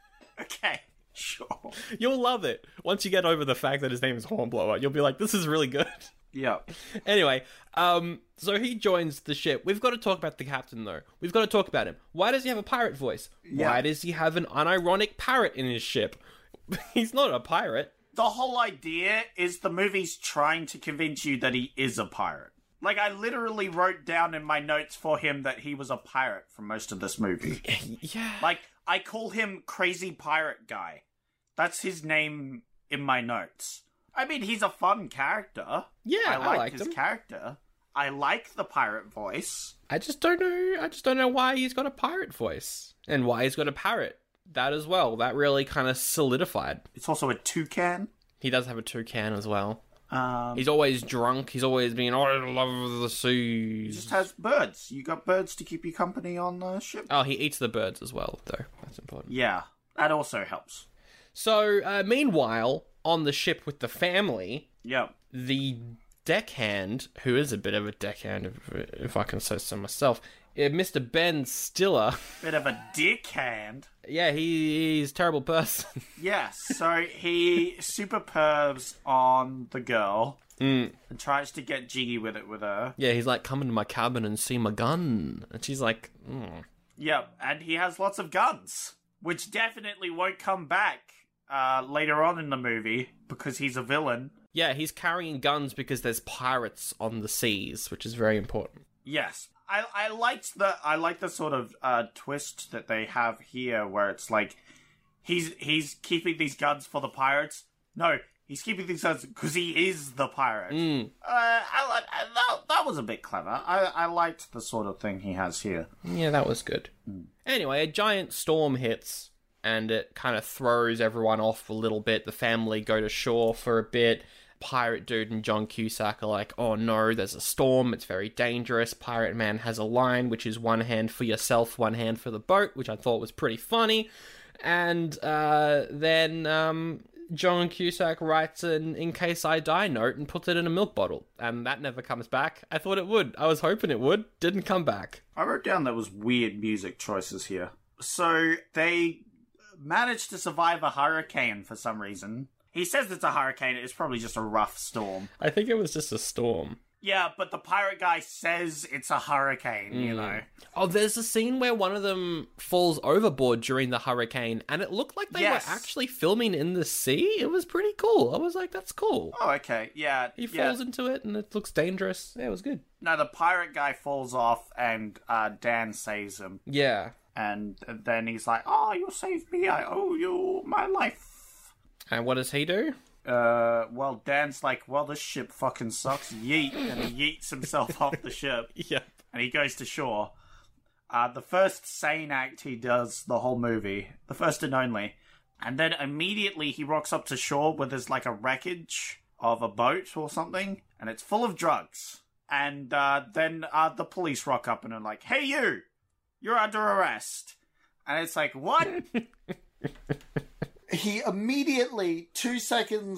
Okay, sure. You'll love it. Once you get over the fact that his name is Hornblower, you'll be like, this is really good. Yeah. Anyway, um, so he joins the ship. We've got to talk about the captain, though. We've got to talk about him. Why does he have a pirate voice? Yeah. Why does he have an unironic parrot in his ship? He's not a pirate. The whole idea is the movie's trying to convince you that he is a pirate. Like, I literally wrote down in my notes for him that he was a pirate for most of this movie. Yeah. Like, I call him Crazy Pirate Guy. That's his name in my notes. I mean, he's a fun character. Yeah, I I like liked his him. character. I like the pirate voice. I just don't know. I just don't know why he's got a pirate voice and why he's got a parrot. That as well. That really kind of solidified. It's also a toucan. He does have a toucan as well. Um, He's always drunk. He's always been, oh, I love the he seas. just has birds. You got birds to keep you company on the ship. Oh, he eats the birds as well, though. That's important. Yeah, that also helps. So, uh, meanwhile, on the ship with the family, Yep. the deckhand, who is a bit of a deckhand, if, if I can say so myself, uh, Mister Ben Stiller. Bit of a dickhand. Yeah, he, he's a terrible person. Yes, so he superperbs on the girl Mm. and tries to get jiggy with it with her. Yeah, he's like, come into my cabin and see my gun. And she's like, mm. Yep, and he has lots of guns, which definitely won't come back uh, later on in the movie because he's a villain. Yeah, he's carrying guns because there's pirates on the seas, which is very important. Yes. I, I liked the I like the sort of uh, twist that they have here, where it's like he's he's keeping these guns for the pirates. No, he's keeping these guns because he is the pirate. Mm. Uh, I, like that that was a bit clever. I I liked the sort of thing he has here. Yeah, that was good. Anyway, a giant storm hits, and it kind of throws everyone off a little bit. The family go to shore for a bit. Pirate Dude and John Cusack are like, oh no, there's a storm, it's very dangerous. Pirate Man has a line, which is one hand for yourself, one hand for the boat, which I thought was pretty funny. And uh, then um, John Cusack writes an in case I die note and puts it in a milk bottle. And that never comes back. I thought it would. I was hoping it would. Didn't come back. I wrote down there was weird music choices here. So they managed to survive a hurricane for some reason. He says it's a hurricane, it's probably just a rough storm. I think it was just a storm. Yeah, but the pirate guy says it's a hurricane, you know. Oh, there's a scene where one of them falls overboard during the hurricane, and it looked like they Yes. were actually filming in the sea. It was pretty cool. I was like, that's cool. Oh, okay, yeah. He yeah. falls into it, and it looks dangerous. Yeah, it was good. No, the pirate guy falls off, and uh, Dan saves him. Yeah. And then he's like, oh, you saved me, I owe you my life. And what does he do? Uh, well, Dan's like, well, this ship fucking sucks, yeet, and he yeets himself off the ship. Yep. And he goes to shore. Uh, the first sane act he does the whole movie. The first and only. And then immediately he rocks up to shore where there's like a wreckage of a boat or something. And it's full of drugs. And uh, then uh, the police rock up and are like, hey you! You're under arrest. And it's like, what? He immediately, two seconds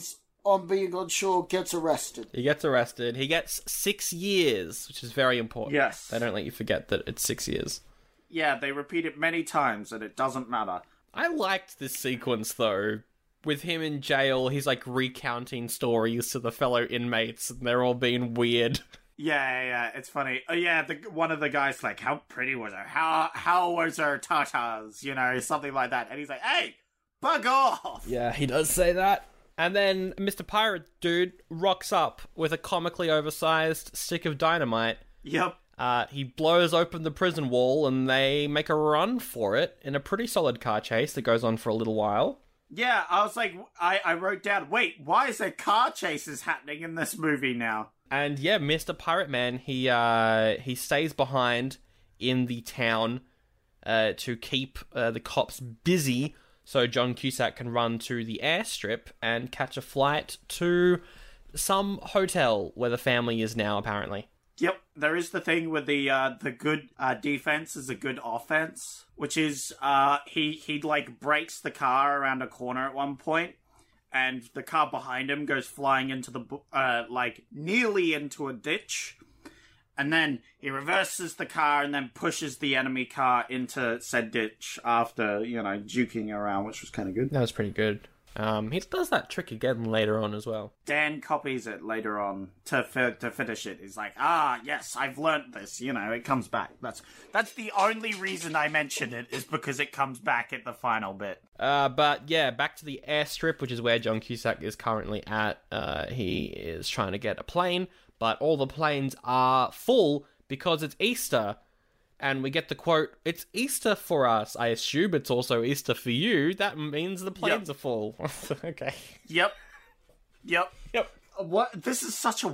on being unsure, gets arrested. He gets arrested. He gets six years, which is very important. Yes. They don't let you forget that it's six years. Yeah, they repeat it many times, and it doesn't matter. I liked this sequence, though. With him in jail, he's, like, recounting stories to the fellow inmates, and they're all being weird. Yeah, yeah, yeah, it's funny. Oh, yeah, the, one of the guys like, how pretty was her? How how was her tatas? You know, something like that. And he's like, hey, bug off! Yeah, he does say that. And then Mister Pirate Dude rocks up with a comically oversized stick of dynamite. Yep. Uh, he blows open the prison wall, and they make a run for it in a pretty solid car chase that goes on for a little while. Yeah, I was like, I, I wrote down, wait, why is there car chases happening in this movie now? And yeah, Mister Pirate Man, he uh, he stays behind in the town uh, to keep uh, the cops busy, so John Cusack can run to the airstrip and catch a flight to some hotel where the family is now, apparently. Yep, there is the thing with the uh, the good uh, defense is a good offense, which is uh, he he like breaks the car around a corner at one point, and the car behind him goes flying into the uh, like nearly into a ditch, and then he reverses the car and then pushes the enemy car into said ditch after, you know, juking around, which was kind of good. That was pretty good. Um, he does that trick again later on as well. Dan copies it later on to fi- to finish it. He's like, ah, yes, I've learnt this. You know, it comes back. That's that's the only reason I mention it, is because it comes back at the final bit. Uh, but yeah, back to the airstrip, which is where John Cusack is currently at. Uh, he is trying to get a plane, but all the planes are full because it's Easter. And we get the quote, it's Easter for us. I assume it's also Easter for you. That means the planes yep. are full. Okay. Yep. Yep. Yep. What? This is such a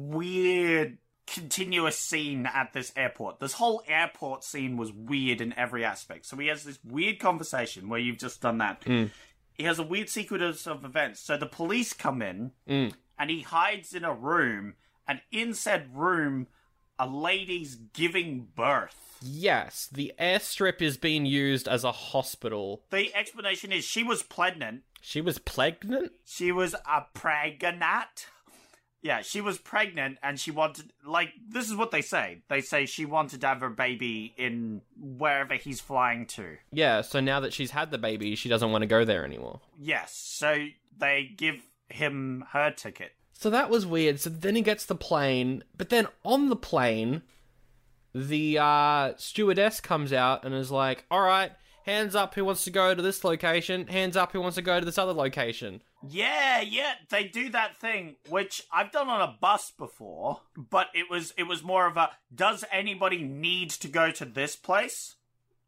weird, continuous scene at this airport. This whole airport scene was weird in every aspect. So he has this weird conversation where you've just done that. Mm. He has a weird sequence of events. So the police come in, mm. and he hides in a room, and in said room, a lady's giving birth. Yes, the airstrip is being used as a hospital. The explanation is she was pregnant. She was pregnant? She was a pregnant. Yeah, she was pregnant and she wanted, like, this is what they say. They say she wanted to have her baby in wherever he's flying to. Yeah, so now that she's had the baby, she doesn't want to go there anymore. Yes, so they give him her ticket. So that was weird. So then he gets the plane, but then on the plane, the uh, stewardess comes out and is like, all right, hands up who wants to go to this location, hands up who wants to go to this other location. Yeah, yeah, they do that thing, which I've done on a bus before, but it was it was more of a, does anybody need to go to this place?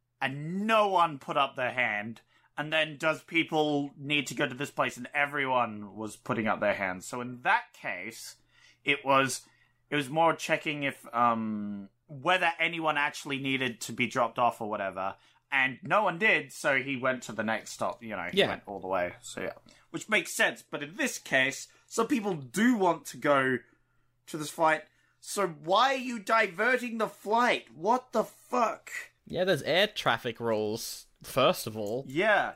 And no one put up their hand. And then, does people need to go to this place? And everyone was putting up their hands. So in that case, it was it was more checking if um whether anyone actually needed to be dropped off or whatever. And no one did, so he went to the next stop. You know, he yeah. went all the way. So yeah, which makes sense. But in this case, some people do want to go to this flight. So why are you diverting the flight? What the fuck? Yeah, there's air traffic rules. First of all. Yeah.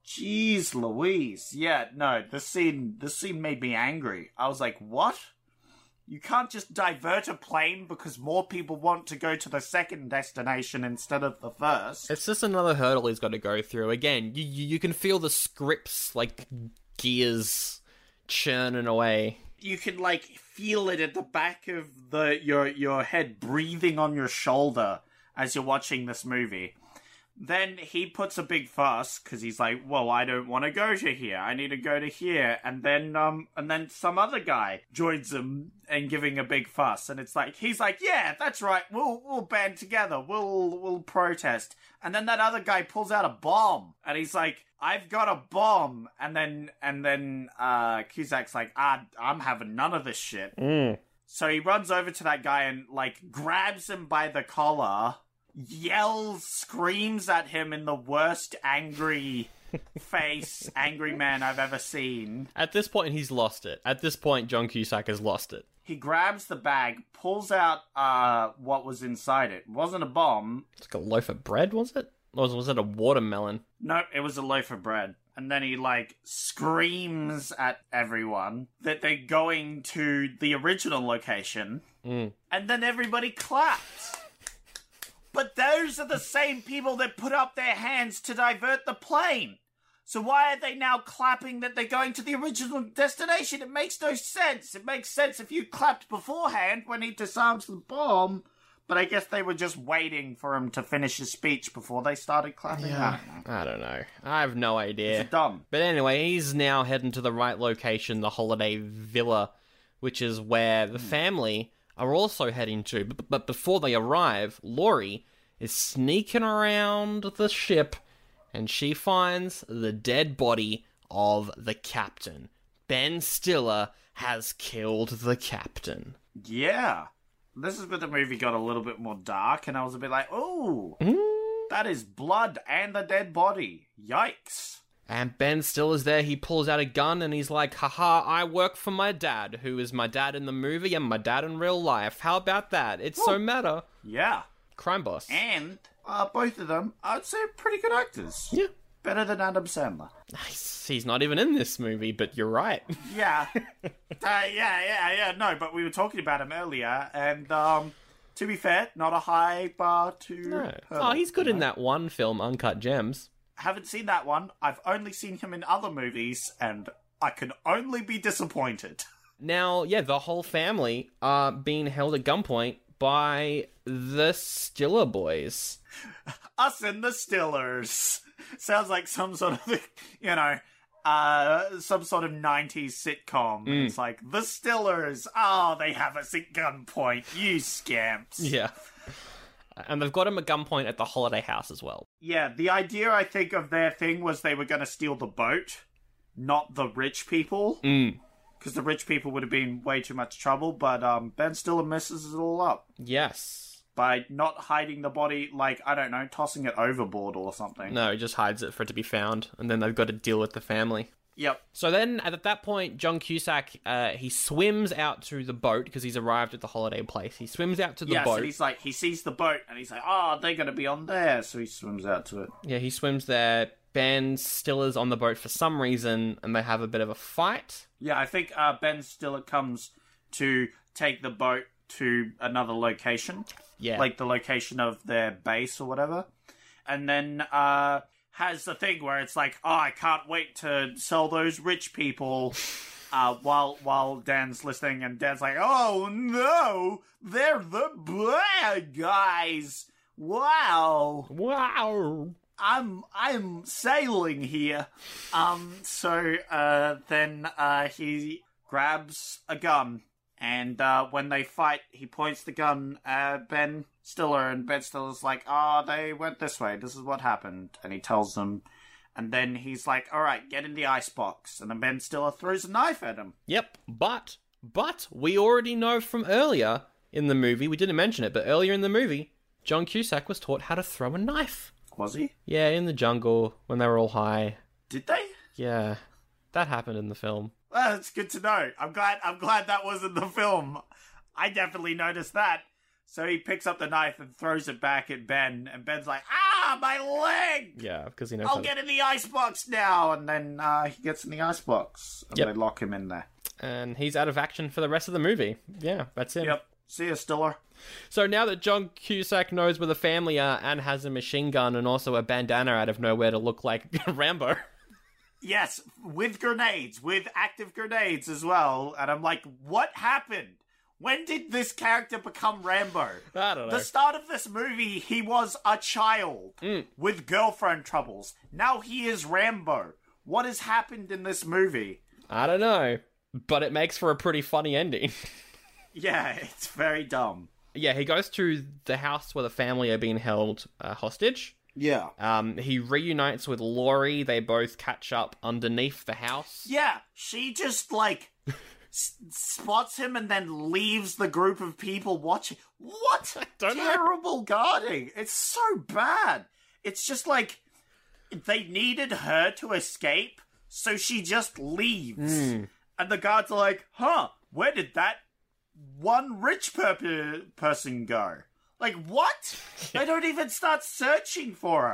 Jeez Louise. Yeah, no, this scene this scene made me angry. I was like, what? You can't just divert a plane because more people want to go to the second destination instead of the first. It's just another hurdle he's got to go through. Again, you, you, you can feel the script's, like, gears churning away. You can, like, feel it at the back of the your your head breathing on your shoulder as you're watching this movie. Then he puts a big fuss because he's like, well, I don't want to go to here. I need to go to here. And then, um, and then some other guy joins him and giving a big fuss. And it's like, he's like, yeah, that's right. We'll, we'll band together. We'll, we'll protest. And then that other guy pulls out a bomb and he's like, I've got a bomb. And then, and then, uh, Cusack's like, ah, I'm having none of this shit. Mm. So he runs over to that guy and, like, grabs him by the collar, yells, screams at him in the worst angry face, angry man I've ever seen. At this point, he's lost it. At this point, John Cusack has lost it. He grabs the bag, pulls out uh, what was inside it. It wasn't a bomb. It's like a loaf of bread, was it? was, was it a watermelon? No, it was a loaf of bread. And then he, like, screams at everyone that they're going to the original location. Mm. And then everybody claps. But those are the same people that put up their hands to divert the plane. So why are they now clapping that they're going to the original destination? It makes no sense. It makes sense if you clapped beforehand when he disarms the bomb. But I guess they were just waiting for him to finish his speech before they started clapping. Yeah, I don't know. I don't know. I have no idea. It's dumb. But anyway, he's now heading to the right location, the Holiday Villa, which is where the family are also heading to. But, but before they arrive, Laurie is sneaking around the ship, and she finds the dead body of the captain. Ben Stiller has killed the captain. Yeah. This is where the movie got a little bit more dark, and I was a bit like, ooh, Mm. that is blood and a dead body. Yikes. And Ben Stiller's there, he pulls out a gun and he's like, haha, I work for my dad, who is my dad in the movie and my dad in real life. How about that? It's so meta. Yeah. Crime boss. And uh, both of them, I'd say, are pretty good actors. Yeah. Better than Adam Sandler. He's, he's not even in this movie, but you're right. Yeah. uh, yeah, yeah, yeah, no, but we were talking about him earlier, and um, to be fair, not a high bar to... No. hurdle, Oh, he's good you in know? that one film, Uncut Gems. Haven't seen that one. I've only seen him in other movies, and I can only be disappointed. Now, yeah, the whole family are being held at gunpoint by the Stiller boys. Us and the Stillers. Sounds like some sort of, you know, uh, some sort of nineties sitcom. Mm. It's like, the Stillers, oh, they have us at gunpoint, you scamps. Yeah. And they've got him at gunpoint at the holiday house as well. Yeah, the idea, I think, of their thing was they were going to steal the boat, not the rich people. Mm. Because the rich people would have been way too much trouble, but um, Ben Stiller messes it all up. Yes. By not hiding the body, like, I don't know, tossing it overboard or something. No, he just hides it for it to be found, and then they've got to deal with the family. Yep. So then, at that point, John Cusack, uh, he swims out to the boat, because he's arrived at the holiday place. He swims out to the yeah, boat. so he's like, he sees the boat, and he's like, oh, they're going to be on there, so he swims out to it. Yeah, he swims there. Ben Stiller's on the boat for some reason, and they have a bit of a fight. Yeah, I think uh, Ben Stiller comes to take the boat to another location. Yeah. Like the location of their base or whatever. And then uh, has the thing where it's like, oh, I can't wait to sell those rich people uh, while while Dan's listening. And Dan's like, oh, no, they're the bad guys. Wow. Wow. I'm I'm sailing here. Um. So uh, then uh, he grabs a gun, and uh, when they fight, he points the gun at Ben Stiller, and Ben Stiller's like, "Oh, they went this way. This is what happened." And he tells them, and then he's like, "All right, get in the icebox." And then Ben Stiller throws a knife at him. Yep, but, but, we already know from earlier in the movie, we didn't mention it, but earlier in the movie, John Cusack was taught how to throw a knife. Was he? Yeah, in the jungle, when they were all high. Did they? Yeah, that happened in the film. Well, it's good to know. I'm glad. I'm glad that was in the film. I definitely noticed that. So he picks up the knife and throws it back at Ben, and Ben's like, "Ah, my leg! Yeah, because he knows I'll how to- get in the icebox now." And then uh, he gets in the icebox, and Yep. they lock him in there. And he's out of action for the rest of the movie. Yeah, that's him. Yep. See ya, Stiller. So now that John Cusack knows where the family are and has a machine gun and also a bandana out of nowhere to look like Rambo. Yes, with grenades, with active grenades as well. And I'm like, what happened? When did this character become Rambo? I don't know. The start of this movie, he was a child Mm. with girlfriend troubles. Now he is Rambo. What has happened in this movie? I don't know. But it makes for a pretty funny ending. Yeah, it's very dumb. Yeah, he goes to the house where the family are being held uh, hostage. Yeah. Um, he reunites with Laurie. They both catch up underneath the house. Yeah, she just, like, s- spots him and then leaves the group of people watching. What? don't know. Terrible guarding. It's so bad. It's just like, they needed her to escape, so she just leaves. Mm. And the guards are like, huh, where did that one rich per- person go? Like, what? They don't even start searching for her.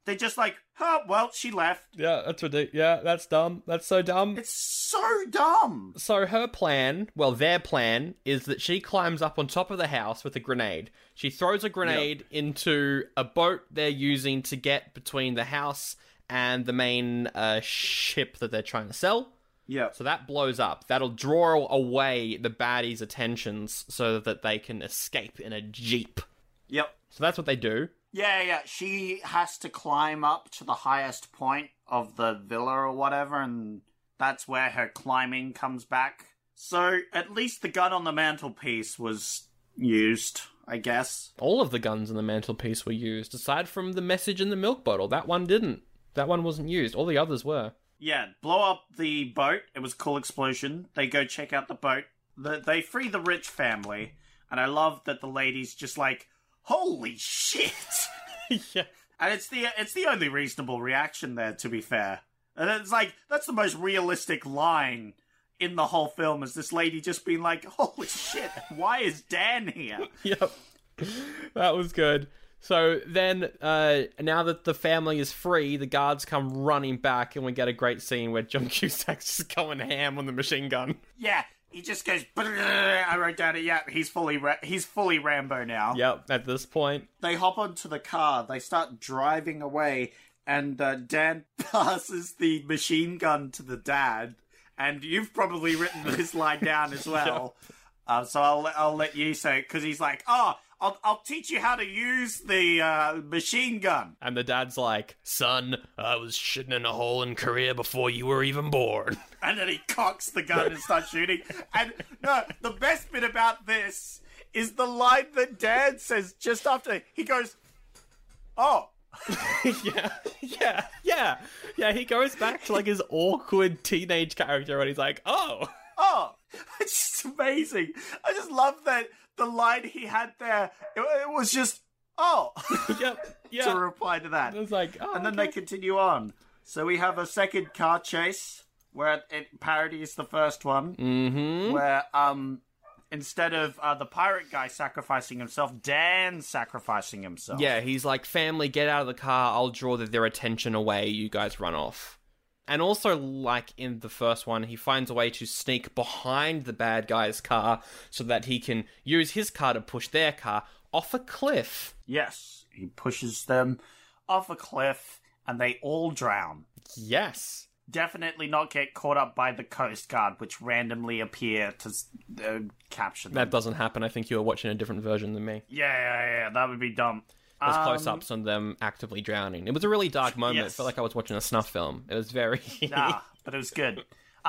they're just like, oh, well, she left. Yeah, that's ridiculous. Yeah, that's dumb. That's so dumb. It's so dumb. So her plan, well, their plan, is that she climbs up on top of the house with a grenade. She throws a grenade yep. into a boat they're using to get between the house and the main uh, ship that they're trying to sell. Yeah. So that blows up. That'll draw away the baddies' attentions so that they can escape in a jeep. Yep. So that's what they do. Yeah, yeah. She has to climb up to the highest point of the villa or whatever, and that's where her climbing comes back. So at least the gun on the mantelpiece was used, I guess. All of the guns on the mantelpiece were used, aside from the message in the milk bottle. That one didn't. That one wasn't used. All the others were. Yeah, blow up the boat. It was a cool explosion. They go check out the boat. The, they free the rich family, and I love that the lady's just like, holy shit! Yeah. And it's the it's the only reasonable reaction there, to be fair. And it's like, that's the most realistic line in the whole film, is this lady just being like, holy shit, why is Dan here? Yep. That was good. So then, uh, now that the family is free, the guards come running back, and we get a great scene where John Cusack's just going ham on the machine gun. Yeah, he just goes, I wrote down it, yeah, he's fully, Ra- he's fully Rambo now. Yep, at this point. They hop onto the car, they start driving away, and uh, Dan passes the machine gun to the dad, and you've probably written this line down as well. Yep. Uh, so I'll, I'll let you say it, because he's like, oh, I'll I'll teach you how to use the uh, machine gun. And the dad's like, son, I was shitting in a hole in Korea before you were even born. And then he cocks the gun and starts shooting. And no, the best bit about this is the line that Dad says just after. He goes, oh. yeah, yeah, yeah. Yeah, he goes back to like his awkward teenage character and he's like, oh. Oh. It's just amazing. I just love that. The line he had there, it, it was just, oh. Yep, yeah. To reply to that. It was like, oh, and then okay. they continue on. So we have a second car chase, where it parodies the first one, mm-hmm. where um, instead of uh, the pirate guy sacrificing himself, Dan's sacrificing himself. Yeah, he's like, family, get out of the car, I'll draw their attention away, you guys run off. And also, like in the first one, he finds a way to sneak behind the bad guy's car so that he can use his car to push their car off a cliff. Yes, he pushes them off a cliff and they all drown. Yes. Definitely not get caught up by the Coast Guard, which randomly appear to uh, capture them. That doesn't happen. I think you were watching a different version than me. Yeah, yeah, yeah, that would be dumb. There's um, close-ups on them actively drowning. It was a really dark moment. Yes. It felt like I was watching a snuff film. It was very... nah, but it was good.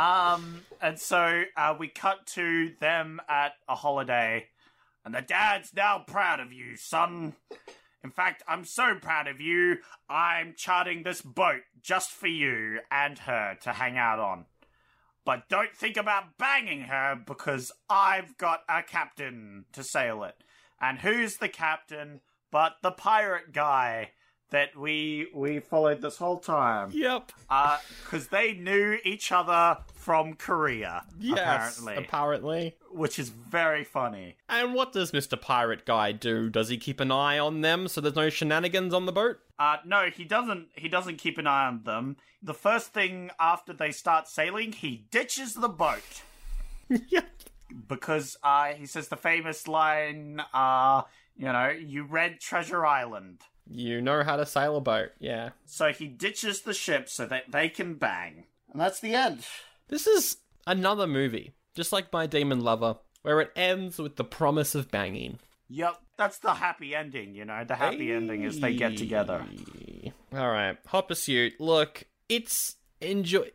Um, and so uh, we cut to them at a holiday, and the dad's now proud of you, son. In fact, I'm so proud of you, I'm charting this boat just for you and her to hang out on. But don't think about banging her, because I've got a captain to sail it. And who's the captain but the pirate guy that we we followed this whole time? Yep. Uh, because they knew each other from Korea, yes, apparently. apparently. Which is very funny. And what does Mister Pirate Guy do? Does he keep an eye on them so there's no shenanigans on the boat? Uh, no, he doesn't. He doesn't keep an eye on them. The first thing after they start sailing, he ditches the boat. Yep. Because uh, he says the famous line, uh, you know, you read Treasure Island. You know how to sail a boat, yeah. So he ditches the ship so that they can bang. And that's the end. This is another movie, just like My Demon Lover, where it ends with the promise of banging. Yep, that's the happy ending, you know. The happy hey. ending is they get together. Alright, Hot Pursuit. Look, it's... enjoy...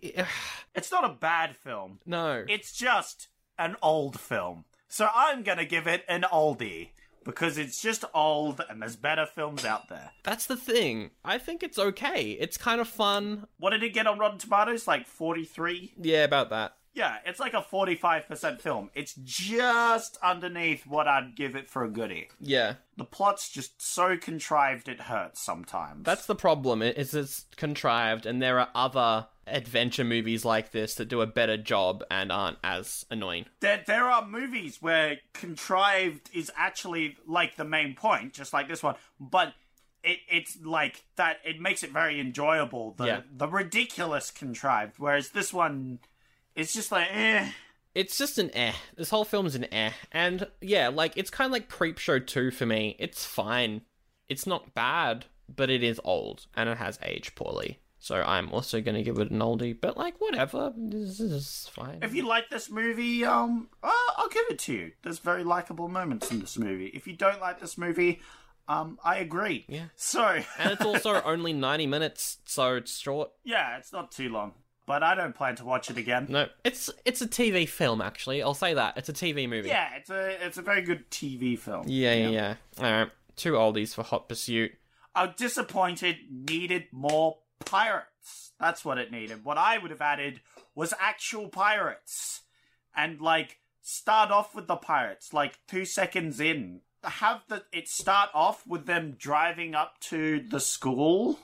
It's not a bad film. No. It's just an old film. So I'm gonna give it an oldie. Because it's just old, and there's better films out there. That's the thing. I think it's okay. It's kind of fun. What did it get on Rotten Tomatoes? Like forty-three? Yeah, about that. Yeah, it's like a forty-five percent film. It's just underneath what I'd give it for a goodie. Yeah. The plot's just so contrived it hurts sometimes. That's the problem, is it's contrived, and there are other adventure movies like this that do a better job and aren't as annoying. There, there are movies where contrived is actually like the main point, just like this one, but it it's like that. It makes it very enjoyable. The Yeah. the ridiculous contrived, whereas this one, it's just like eh. It's just an eh. This whole film's an eh. And yeah, like, it's kind of like Creepshow two for me. It's fine. It's not bad, but it is old, and it has aged poorly. So I'm also going to give it an oldie, but like, whatever. This is fine. If you like this movie, um, uh, I'll give it to you. There's very likable moments in this movie. If you don't like this movie, um, I agree. Yeah. So, And it's also only ninety minutes, so it's short. yeah, it's not too long. But I don't plan to watch it again. No, it's it's a T V film, actually. I'll say that. It's a T V movie. Yeah, it's a it's a very good T V film. Yeah, yeah, yeah. Alright, two oldies for Hot Pursuit. I'm disappointed. Needed more pirates. That's what it needed. What I would have added was actual pirates, and like start off with the pirates. Like two seconds in, have the it start off with them driving up to the school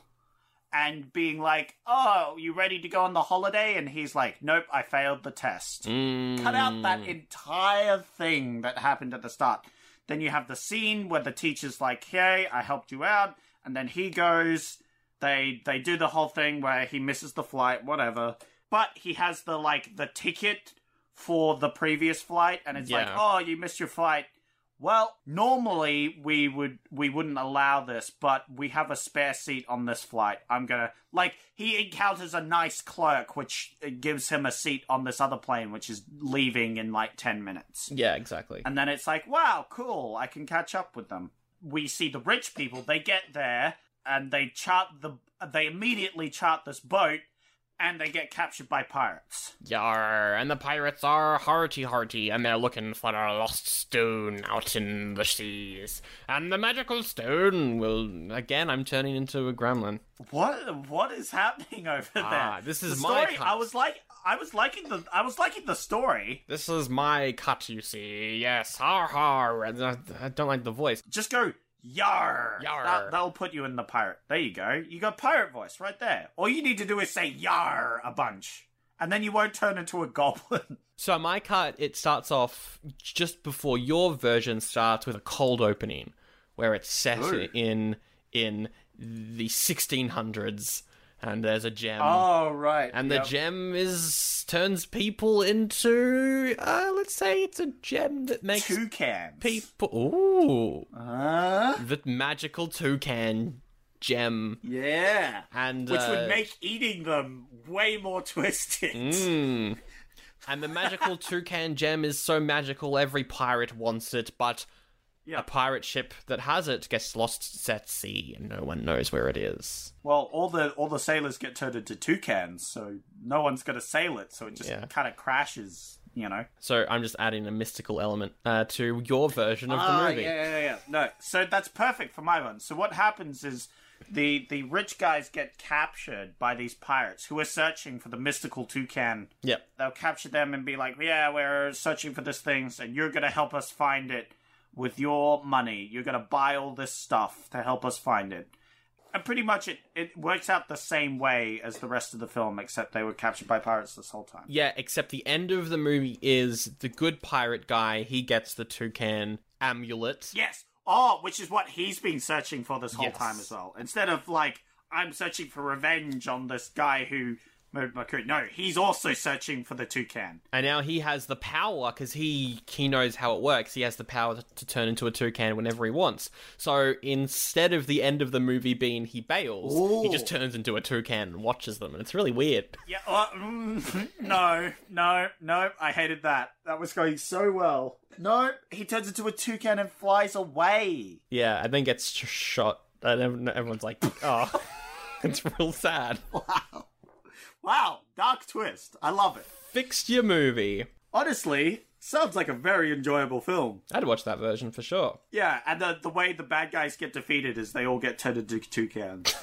and being like, "Oh, you ready to go on the holiday?" And he's like, "Nope, I failed the test." Mm. Cut out that entire thing that happened at the start. Then you have the scene where the teacher's like, "Hey, I helped you out," and then he goes. They they do the whole thing where he misses the flight, whatever. But he has the like the ticket for the previous flight, and it's like, Yeah. "Oh, you missed your flight." Well, normally we would we wouldn't allow this, but we have a spare seat on this flight. I'm gonna like he encounters a nice clerk, which gives him a seat on this other plane, which is leaving in like ten minutes. Yeah, exactly. And then it's like, wow, cool, I can catch up with them. We see the rich people. They get there and they chart the they immediately chart this boat, and they get captured by pirates. Yar, and the pirates are hearty-hearty, and they're looking for a lost stone out in the seas. And the magical stone will... Again, I'm turning into a gremlin. What what is happening over there? Ah, this is the my story. cut. I was like, I was liking the I was liking the story. This is my cut, you see. Yes, har har. And I I don't like the voice. Just go yar. Yar. That, that'll put you in the pirate. There you go. You got pirate voice right there. All you need to do is say yar a bunch, and then you won't turn into a goblin. So my cut, it starts off just before your version starts with a cold opening, where it's set Ooh. in in the sixteen hundreds, and there's a gem. Oh right. And Yep. the gem is turns people into, uh, let's say it's a gem that makes toucans. people. Ooh, Uh, the magical toucan gem, yeah. and Which uh, would make eating them way more twisted. Mm. And the magical toucan gem is so magical, every pirate wants it, but Yeah. a pirate ship that has it gets lost at sea, and no one knows where it is. Well, all the all the sailors get turned into toucans, so no one's going to sail it, so it just Yeah. kind of crashes, you know. So I'm just adding a mystical element uh, to your version of the Ah, movie. yeah, yeah, yeah. No, so that's perfect for my one. So what happens is the the rich guys get captured by these pirates who are searching for the mystical toucan. Yep. They'll capture them and be like, "Yeah, we're searching for this thing, and you're going to help us find it with your money. You're going to buy all this stuff to help us find it." And pretty much it, it works out the same way as the rest of the film, except they were captured by pirates this whole time. Yeah, except the end of the movie is the good pirate guy, he gets the toucan amulet. Yes. Oh, which is what he's been searching for this whole Yes. time as well. Instead of, like, I'm searching for revenge on this guy who murdered my crew. No, he's also searching for the toucan. And now he has the power, because he, he knows how it works. He has the power to, to turn into a toucan whenever he wants. So instead of the end of the movie being he bails, he Ooh. just turns into a toucan and watches them. And it's really weird. Yeah, uh, mm, no, no, no, I hated that. That was going so well. No, he turns into a toucan and flies away. Yeah, and then gets sh- shot. And ev- everyone's like, oh, it's real sad. Wow. Wow, dark twist. I love it. Fixed your movie. Honestly, sounds like a very enjoyable film. I'd watch that version for sure. Yeah, and the the way the bad guys get defeated is they all get turned into toucans.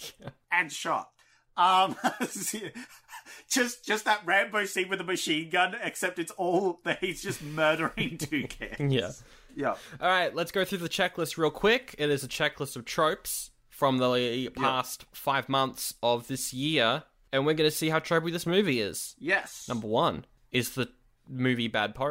And shot. Um, just just that Rambo scene with a machine gun, except it's all that he's just murdering toucans. Yeah. Yeah. All right, let's go through the checklist real quick. It is a checklist of tropes from the past five months of this year, and we're going to see how tropey this movie is. Yes. Number one is the movie Bad Porridge.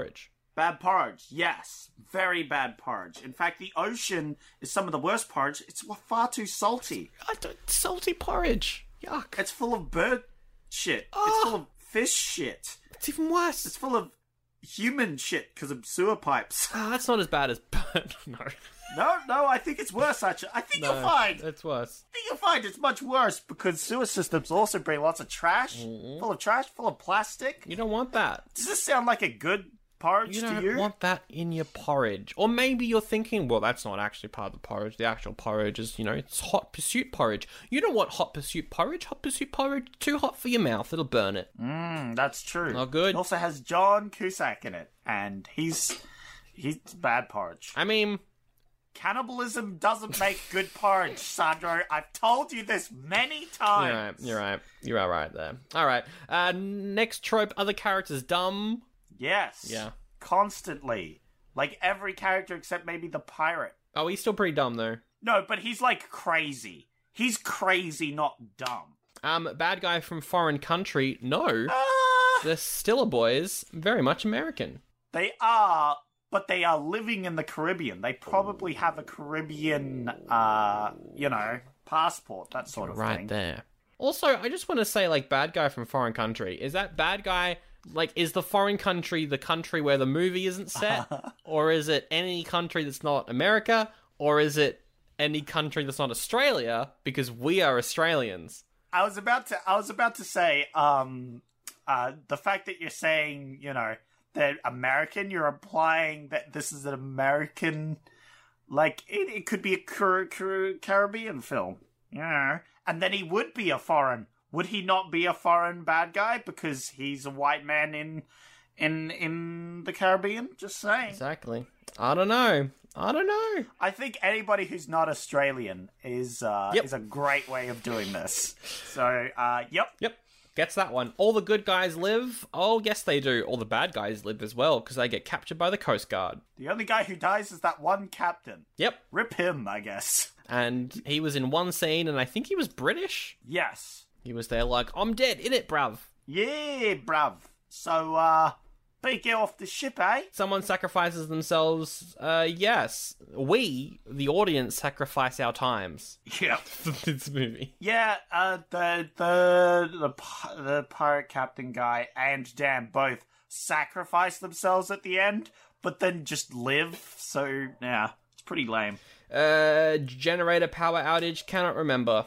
Bad porridge, yes. Very bad porridge. In fact, the ocean is some of the worst porridge. It's far too salty. I don't, salty porridge. Yuck. It's full of bird shit. Oh. It's full of fish shit. It's even worse. It's full of human shit because of sewer pipes. Oh, that's not as bad as... no. No, no, I think it's worse, actually. I think No, you'll find... it's worse. I think you'll find it's much worse because sewer systems also bring lots of trash. Mm-hmm. Full of trash, full of plastic. You don't want that. Does this sound like a good porridge You to don't you? want that in your porridge. Or maybe you're thinking, well, that's not actually part of the porridge. The actual porridge is, you know, it's hot pursuit porridge. You don't want hot pursuit porridge. Hot pursuit porridge, too hot for your mouth. It'll burn it. Mm, that's true. Not good. It also has John Cusack in it, and he's he's bad porridge. I mean, Cannibalism doesn't make good porridge, Sandro. I've told you this many times. you're right. You're right. You are right there. All right. Uh, next trope, other characters dumb. Yes. Yeah. Constantly. Like every character except maybe the pirate. Oh, he's still pretty dumb, though. No, but he's like crazy. He's crazy, not dumb. Um, bad guy from foreign country. No. Ah, The Stiller Boys, very much American. they are, but they are living in the Caribbean. They probably have a Caribbean, uh, you know, passport, that sort of Right thing. there. Also, I just want to say, like, bad guy from foreign country. Is that bad guy, like, is the foreign country the country where the movie isn't set? Or is it any country that's not America? Or is it any country that's not Australia? Because we are Australians. I was about to, I was about to say, um, uh, the fact that you're saying, you know, that American, you're implying that this is an American, like, it, it could be a Car- Car- Caribbean film. Yeah. And then he would be a foreign. Would he not be a foreign bad guy because he's a white man in in in the Caribbean? Just saying. Exactly. I don't know. I don't know. I think anybody who's not Australian is uh, Yep. is a great way of doing this. So, uh, yep. Yep. Gets that one. All the good guys live. Oh, yes, they do. All the bad guys live as well because they get captured by the Coast Guard. The only guy who dies is that one captain. Yep. Rip him, I guess. And he was in one scene, and I think he was British. Yes. He was there like, I'm dead, in it, bruv. Yeah, bruv. So, uh, better get off the ship, eh? Someone sacrifices themselves. Uh, yes. We, the audience, sacrifice our times Yeah. for this movie. Yeah, uh, the, the, the, pi- the pirate captain guy and Dan both sacrifice themselves at the end, but then just live, so, yeah, it's pretty lame. Uh, generator power outage, cannot remember.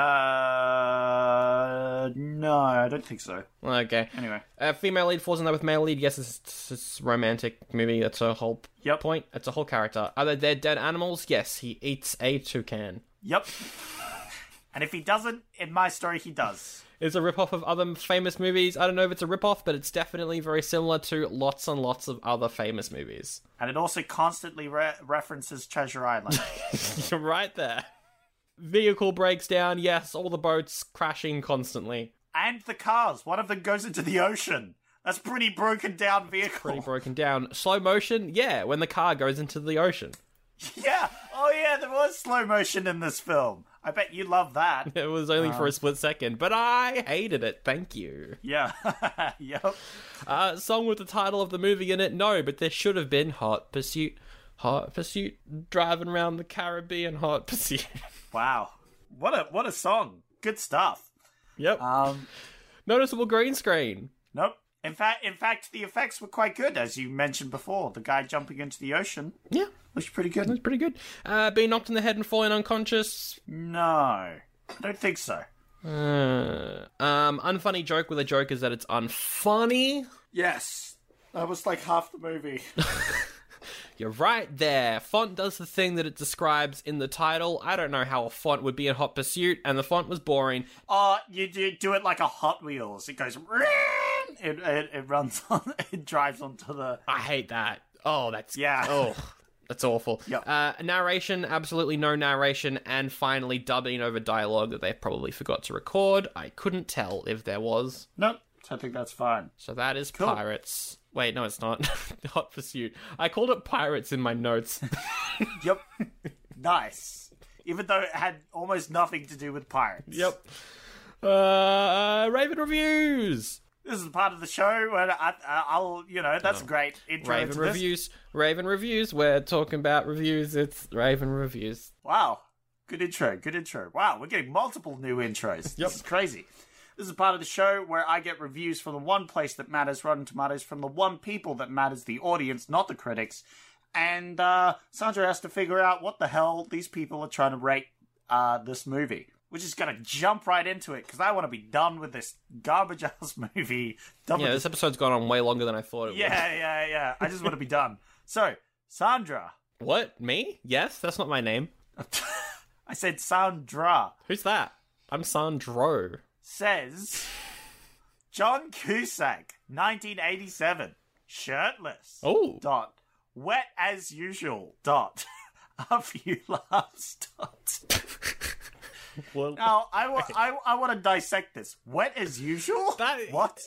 Uh, no, I don't think so. Okay. Anyway. Uh, female lead falls in love with male lead. Yes, it's, it's a romantic movie. That's a whole Yep. point. It's a whole character. Are there dead animals? Yes, he eats a toucan. Yep. And if he doesn't, in my story, he does. It's a rip-off of other famous movies. I don't know if it's a rip-off, but it's definitely very similar to lots and lots of other famous movies. And it also constantly re- references Treasure Island. You're right there. Vehicle breaks down. Yes, all the boats crashing constantly. And the cars. One of them goes into the ocean. That's pretty broken down vehicle. Pretty broken down. Slow motion? Yeah, when the car goes into the ocean. Yeah. Oh, yeah, there was slow motion in this film. I bet you love that. It was only for a split second, but I hated it. Thank you. Yeah. Yep. Uh, song with the title of the movie in it? No, but there should have been Hot Pursuit. Hot Pursuit, driving around the Caribbean. Hot Pursuit. Wow. What a what a song. Good stuff. Yep. Um. Noticeable green screen. Nope. In fact, in fact, the effects were quite good, as you mentioned before. The guy jumping into the ocean Yeah, was pretty good. that's pretty good. Uh, being knocked in the head and falling unconscious. No, I don't think so. Uh, um, unfunny joke with a joke is that it's unfunny. Yes, that was like half the movie. You're right there. Font does the thing that it describes in the title. I don't know how a font would be in Hot Pursuit, and the font was boring. Oh, you do, do it like a Hot Wheels. It goes. It, it it runs on. It drives onto the. I hate that. Oh, that's Yeah. Oh, that's awful. Yep. Uh, narration, absolutely no narration, and finally dubbing over dialogue that they probably forgot to record. I couldn't tell if there was. Nope. I think that's fine. So that is Cool. Pirates. Wait, no, it's not. Hot Pursuit. I called it Pirates in my notes. Yep. Nice. Even though it had almost nothing to do with pirates. Yep. Uh, Raven reviews. This is the part of the show where I, I'll, you know, that's Oh. great intro Raven to this. Reviews. Raven Reviews. We're talking about reviews. It's Raven Reviews. Wow. Good intro, good intro. Wow, we're getting multiple new intros. Yep. This is crazy. This is part of the show where I get reviews from the one place that matters, Rotten Tomatoes, from the one people that matters, the audience, not the critics. And uh, Sandra has to figure out what the hell these people are trying to rate uh, this movie. We're just going to jump right into it, because I want to be done with this garbage-ass movie. Done Yeah, with this episode's gone on way longer than I thought it would. Yeah, yeah, yeah. I just want to be done. So, Sandra. What? Me? Yes? That's not my name. I said Sandra. Who's that? I'm Sandro. Says John Cusack, nineteen eighty-seven, shirtless. Oh. Dot. Wet as usual. Dot. A few laughs. Dot. Well, Now, I, wa- I, I want to dissect this. Wet as usual? That- What?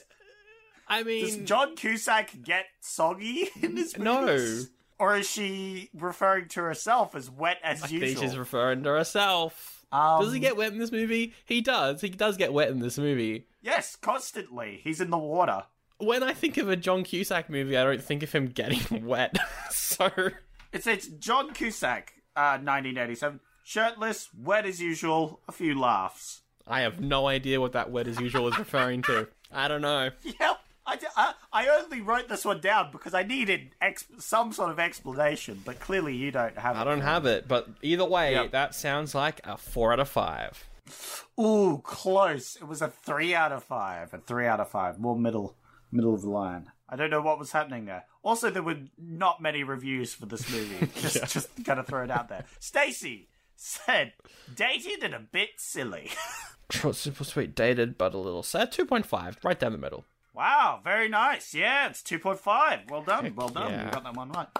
I Does mean, John Cusack get soggy in his No. movies? Or is she referring to herself as wet as I think usual? she's referring to herself. Um, does he get wet in this movie? He does. He does get wet in this movie. Yes, constantly. He's in the water. When I think of a John Cusack movie, I don't think of him getting wet. So, It says John Cusack, uh, nineteen eighty-seven, shirtless, wet as usual, a few laughs. I have no idea what that wet as usual is referring to. I don't know. Yep. I, d- I, I only wrote this one down because I needed ex- some sort of explanation, but clearly you don't have it. I don't have it, but either way, Yep. that sounds like a four out of five. Ooh, close. It was a three out of five. A three out of five. More middle, middle of the line. I don't know what was happening there. Also, there were not many reviews for this movie. Just, Yeah. just gotta throw it out there. Stacy said, dated and a bit silly. Short, super sweet, dated, but a little sad. two point five, right down the middle. Wow, very nice. Yeah, it's two point five. Well done, Heck well done. yeah. You got that one right.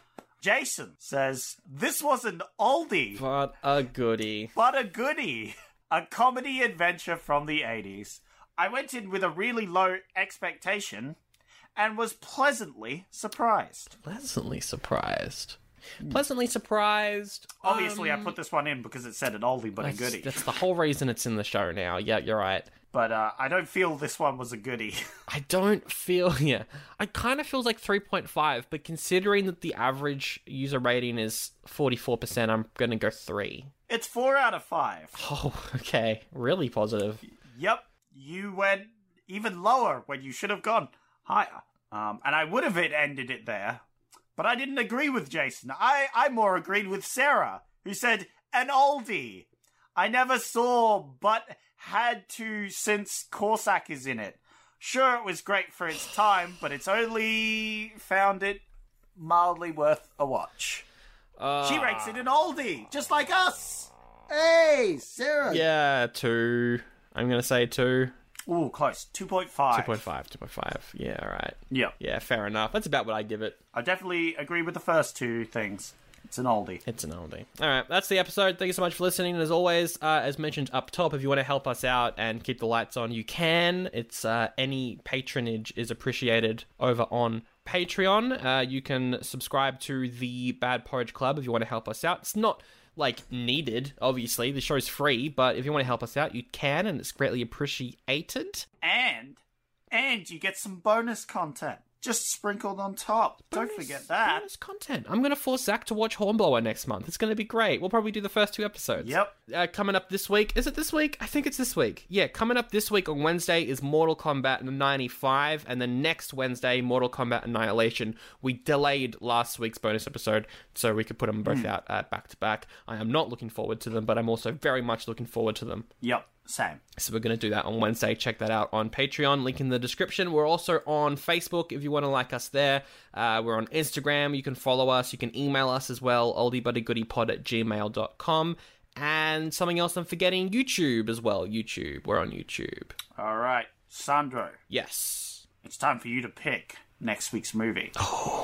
Jason says, this was an oldie, But a goodie. but a goodie. A comedy adventure from the eighties. I went in with a really low expectation and was pleasantly surprised. Pleasantly surprised. Pleasantly surprised. Obviously, um, I put this one in because it said an oldie, but a that's, goodie. that's the whole reason it's in the show now. Yeah, you're right. But uh, I don't feel this one was a goodie. I don't feel, yeah. I kind of feels like three point five, but considering that the average user rating is forty-four percent, I'm going to go three. It's four out of five. Oh, okay. Really positive. Yep, you went even lower when you should have gone higher. Um, and I would have it ended it there, but I didn't agree with Jason. I, I more agreed with Sarah, who said, an oldie. I never saw, but had to since Corsac is in it. Sure, it was great for its time, but it's only found it mildly worth a watch. Uh, She rates it an oldie, just like us. Hey, Sarah. Yeah, two. I'm going to say two. Ooh, close. two point five. two point five, two point five. Yeah, all right. Yep. Yeah, fair enough. That's about what I give it. I definitely agree with the first two things. It's an oldie. It's an oldie. All right, that's the episode. Thank you so much for listening. And as always, uh, as mentioned up top, if you want to help us out and keep the lights on, you can. It's uh, any patronage is appreciated over on Patreon. Uh, you can subscribe to the Bad Porridge Club if you want to help us out. It's not like needed, obviously. The show's free, but if you want to help us out, you can, and it's greatly appreciated. And, and you get some bonus content just sprinkled on top. Don't forget that. Bonus content. I'm going to force Zach to watch Hornblower next month. It's going to be great. We'll probably do the first two episodes. Yep. Uh, coming up this week. Is it this week? I think it's this week. Yeah, coming up this week on Wednesday is Mortal Kombat ninety-five, and then next Wednesday, Mortal Kombat Annihilation. We delayed last week's bonus episode so we could put them both out uh, back to back. I am not looking forward to them, but I'm also very much looking forward to them. Yep. Same. So we're going to do that on Wednesday. Check that out on Patreon. Link in the description. We're also on Facebook if you want to like us there. Uh, we're on Instagram. You can follow us. You can email us as well. oldiebuddygoodiepod at gmail dot com. And something else I'm forgetting, YouTube as well. YouTube. We're on YouTube. All right. Sandro, Yes. it's time for you to pick next week's movie.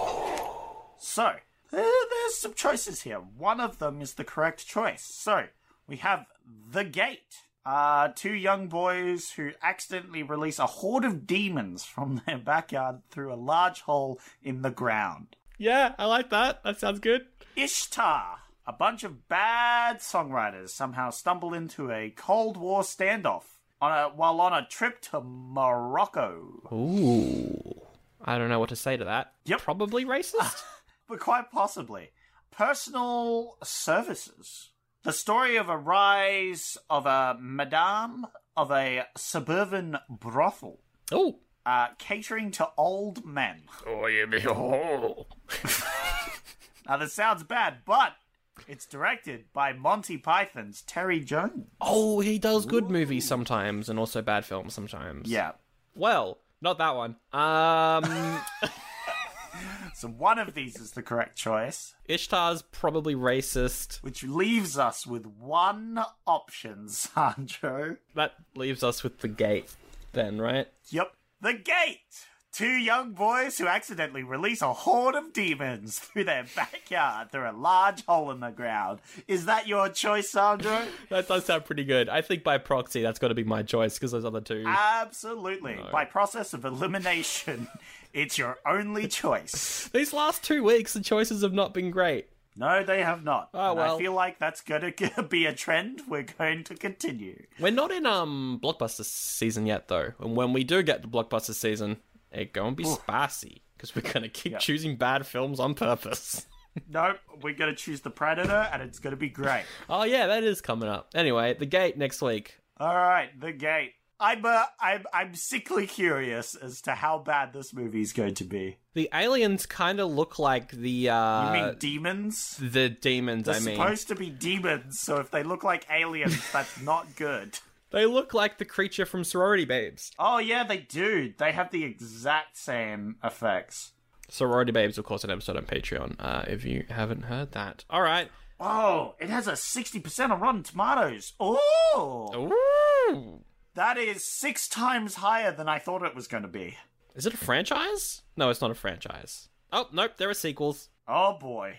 So, uh, there's some choices here. One of them is the correct choice. So, we have The Gate. Uh, two young boys who accidentally release a horde of demons from their backyard through a large hole in the ground. Yeah, I like that. That sounds good. Ishtar. A bunch of bad songwriters somehow stumble into a Cold War standoff on a while on a trip to Morocco. Ooh. I don't know what to say to that. Yep. Probably racist? But quite possibly. Personal services. The story of a rise of a madame of a suburban brothel. Oh. Uh, catering to old men. Oh, you behold. Now, this sounds bad, but it's directed by Monty Python's Terry Jones. Oh, he does good movies sometimes and also bad films sometimes. Yeah. Well, not that one. Um, So one of these is the correct choice, Ishtar's probably racist. which leaves us with one option, Sandro. That leaves us with The Gate then, right? Yep. The Gate! Two young boys who accidentally release a horde of demons through their backyard through a large hole in the ground. Is that your choice, Sandro? That does sound pretty good. I think by proxy, that's got to be my choice because those other two. Absolutely. No. By process of elimination, it's your only choice. These last two weeks, the choices have not been great. No, they have not. Oh, and well. I feel like that's going to be a trend we're going to continue. We're not in um blockbuster season yet, though. And when we do get to blockbuster season, it's going to be spicy because we're going to keep yep. choosing bad films on purpose. Nope, we're going to choose The Predator, and it's going to be great. Oh, yeah, that is coming up. Anyway, The Gate next week. All right, The Gate. I'm, uh, I'm, I'm sickly curious as to how bad this movie is going to be. The aliens kind of look like the, uh... You mean demons? The demons, They're I mean. They're supposed to be demons, so if they look like aliens, that's not good. They look like the creature from Sorority Babes. Oh, yeah, they do. They have the exact same effects. Sorority Babes, of course, an episode on Patreon, uh, if you haven't heard that. All right. Oh, it has a sixty percent on Rotten Tomatoes. Oh! Ooh! That is six times higher than I thought it was going to be. Is it a franchise? No, it's not a franchise. Oh, nope, there are sequels. Oh, boy.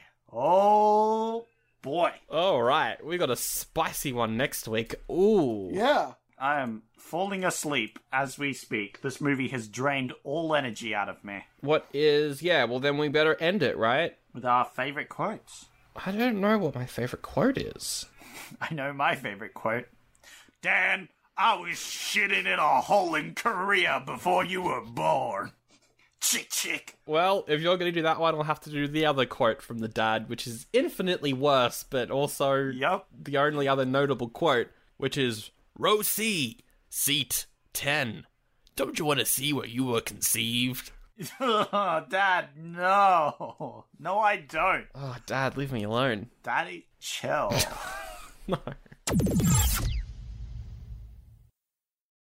Oh, boy. All right, we got a spicy one next week. Ooh. Yeah. I am falling asleep as we speak. This movie has drained all energy out of me. What is... Yeah, well, then we better end it, right? With our favourite quotes. I don't know what my favourite quote is. I know my favourite quote. Dan, I was shitting in a hole in Korea before you were born. Chick, chick. Well, if you're going to do that one, I'll have to do the other quote from the dad, which is infinitely worse, but also yep. the only other notable quote, which is, Row C, seat ten. Don't you want to see where you were conceived? Oh, Dad, no. No, I don't. Oh, Dad, leave me alone. Daddy, chill. No.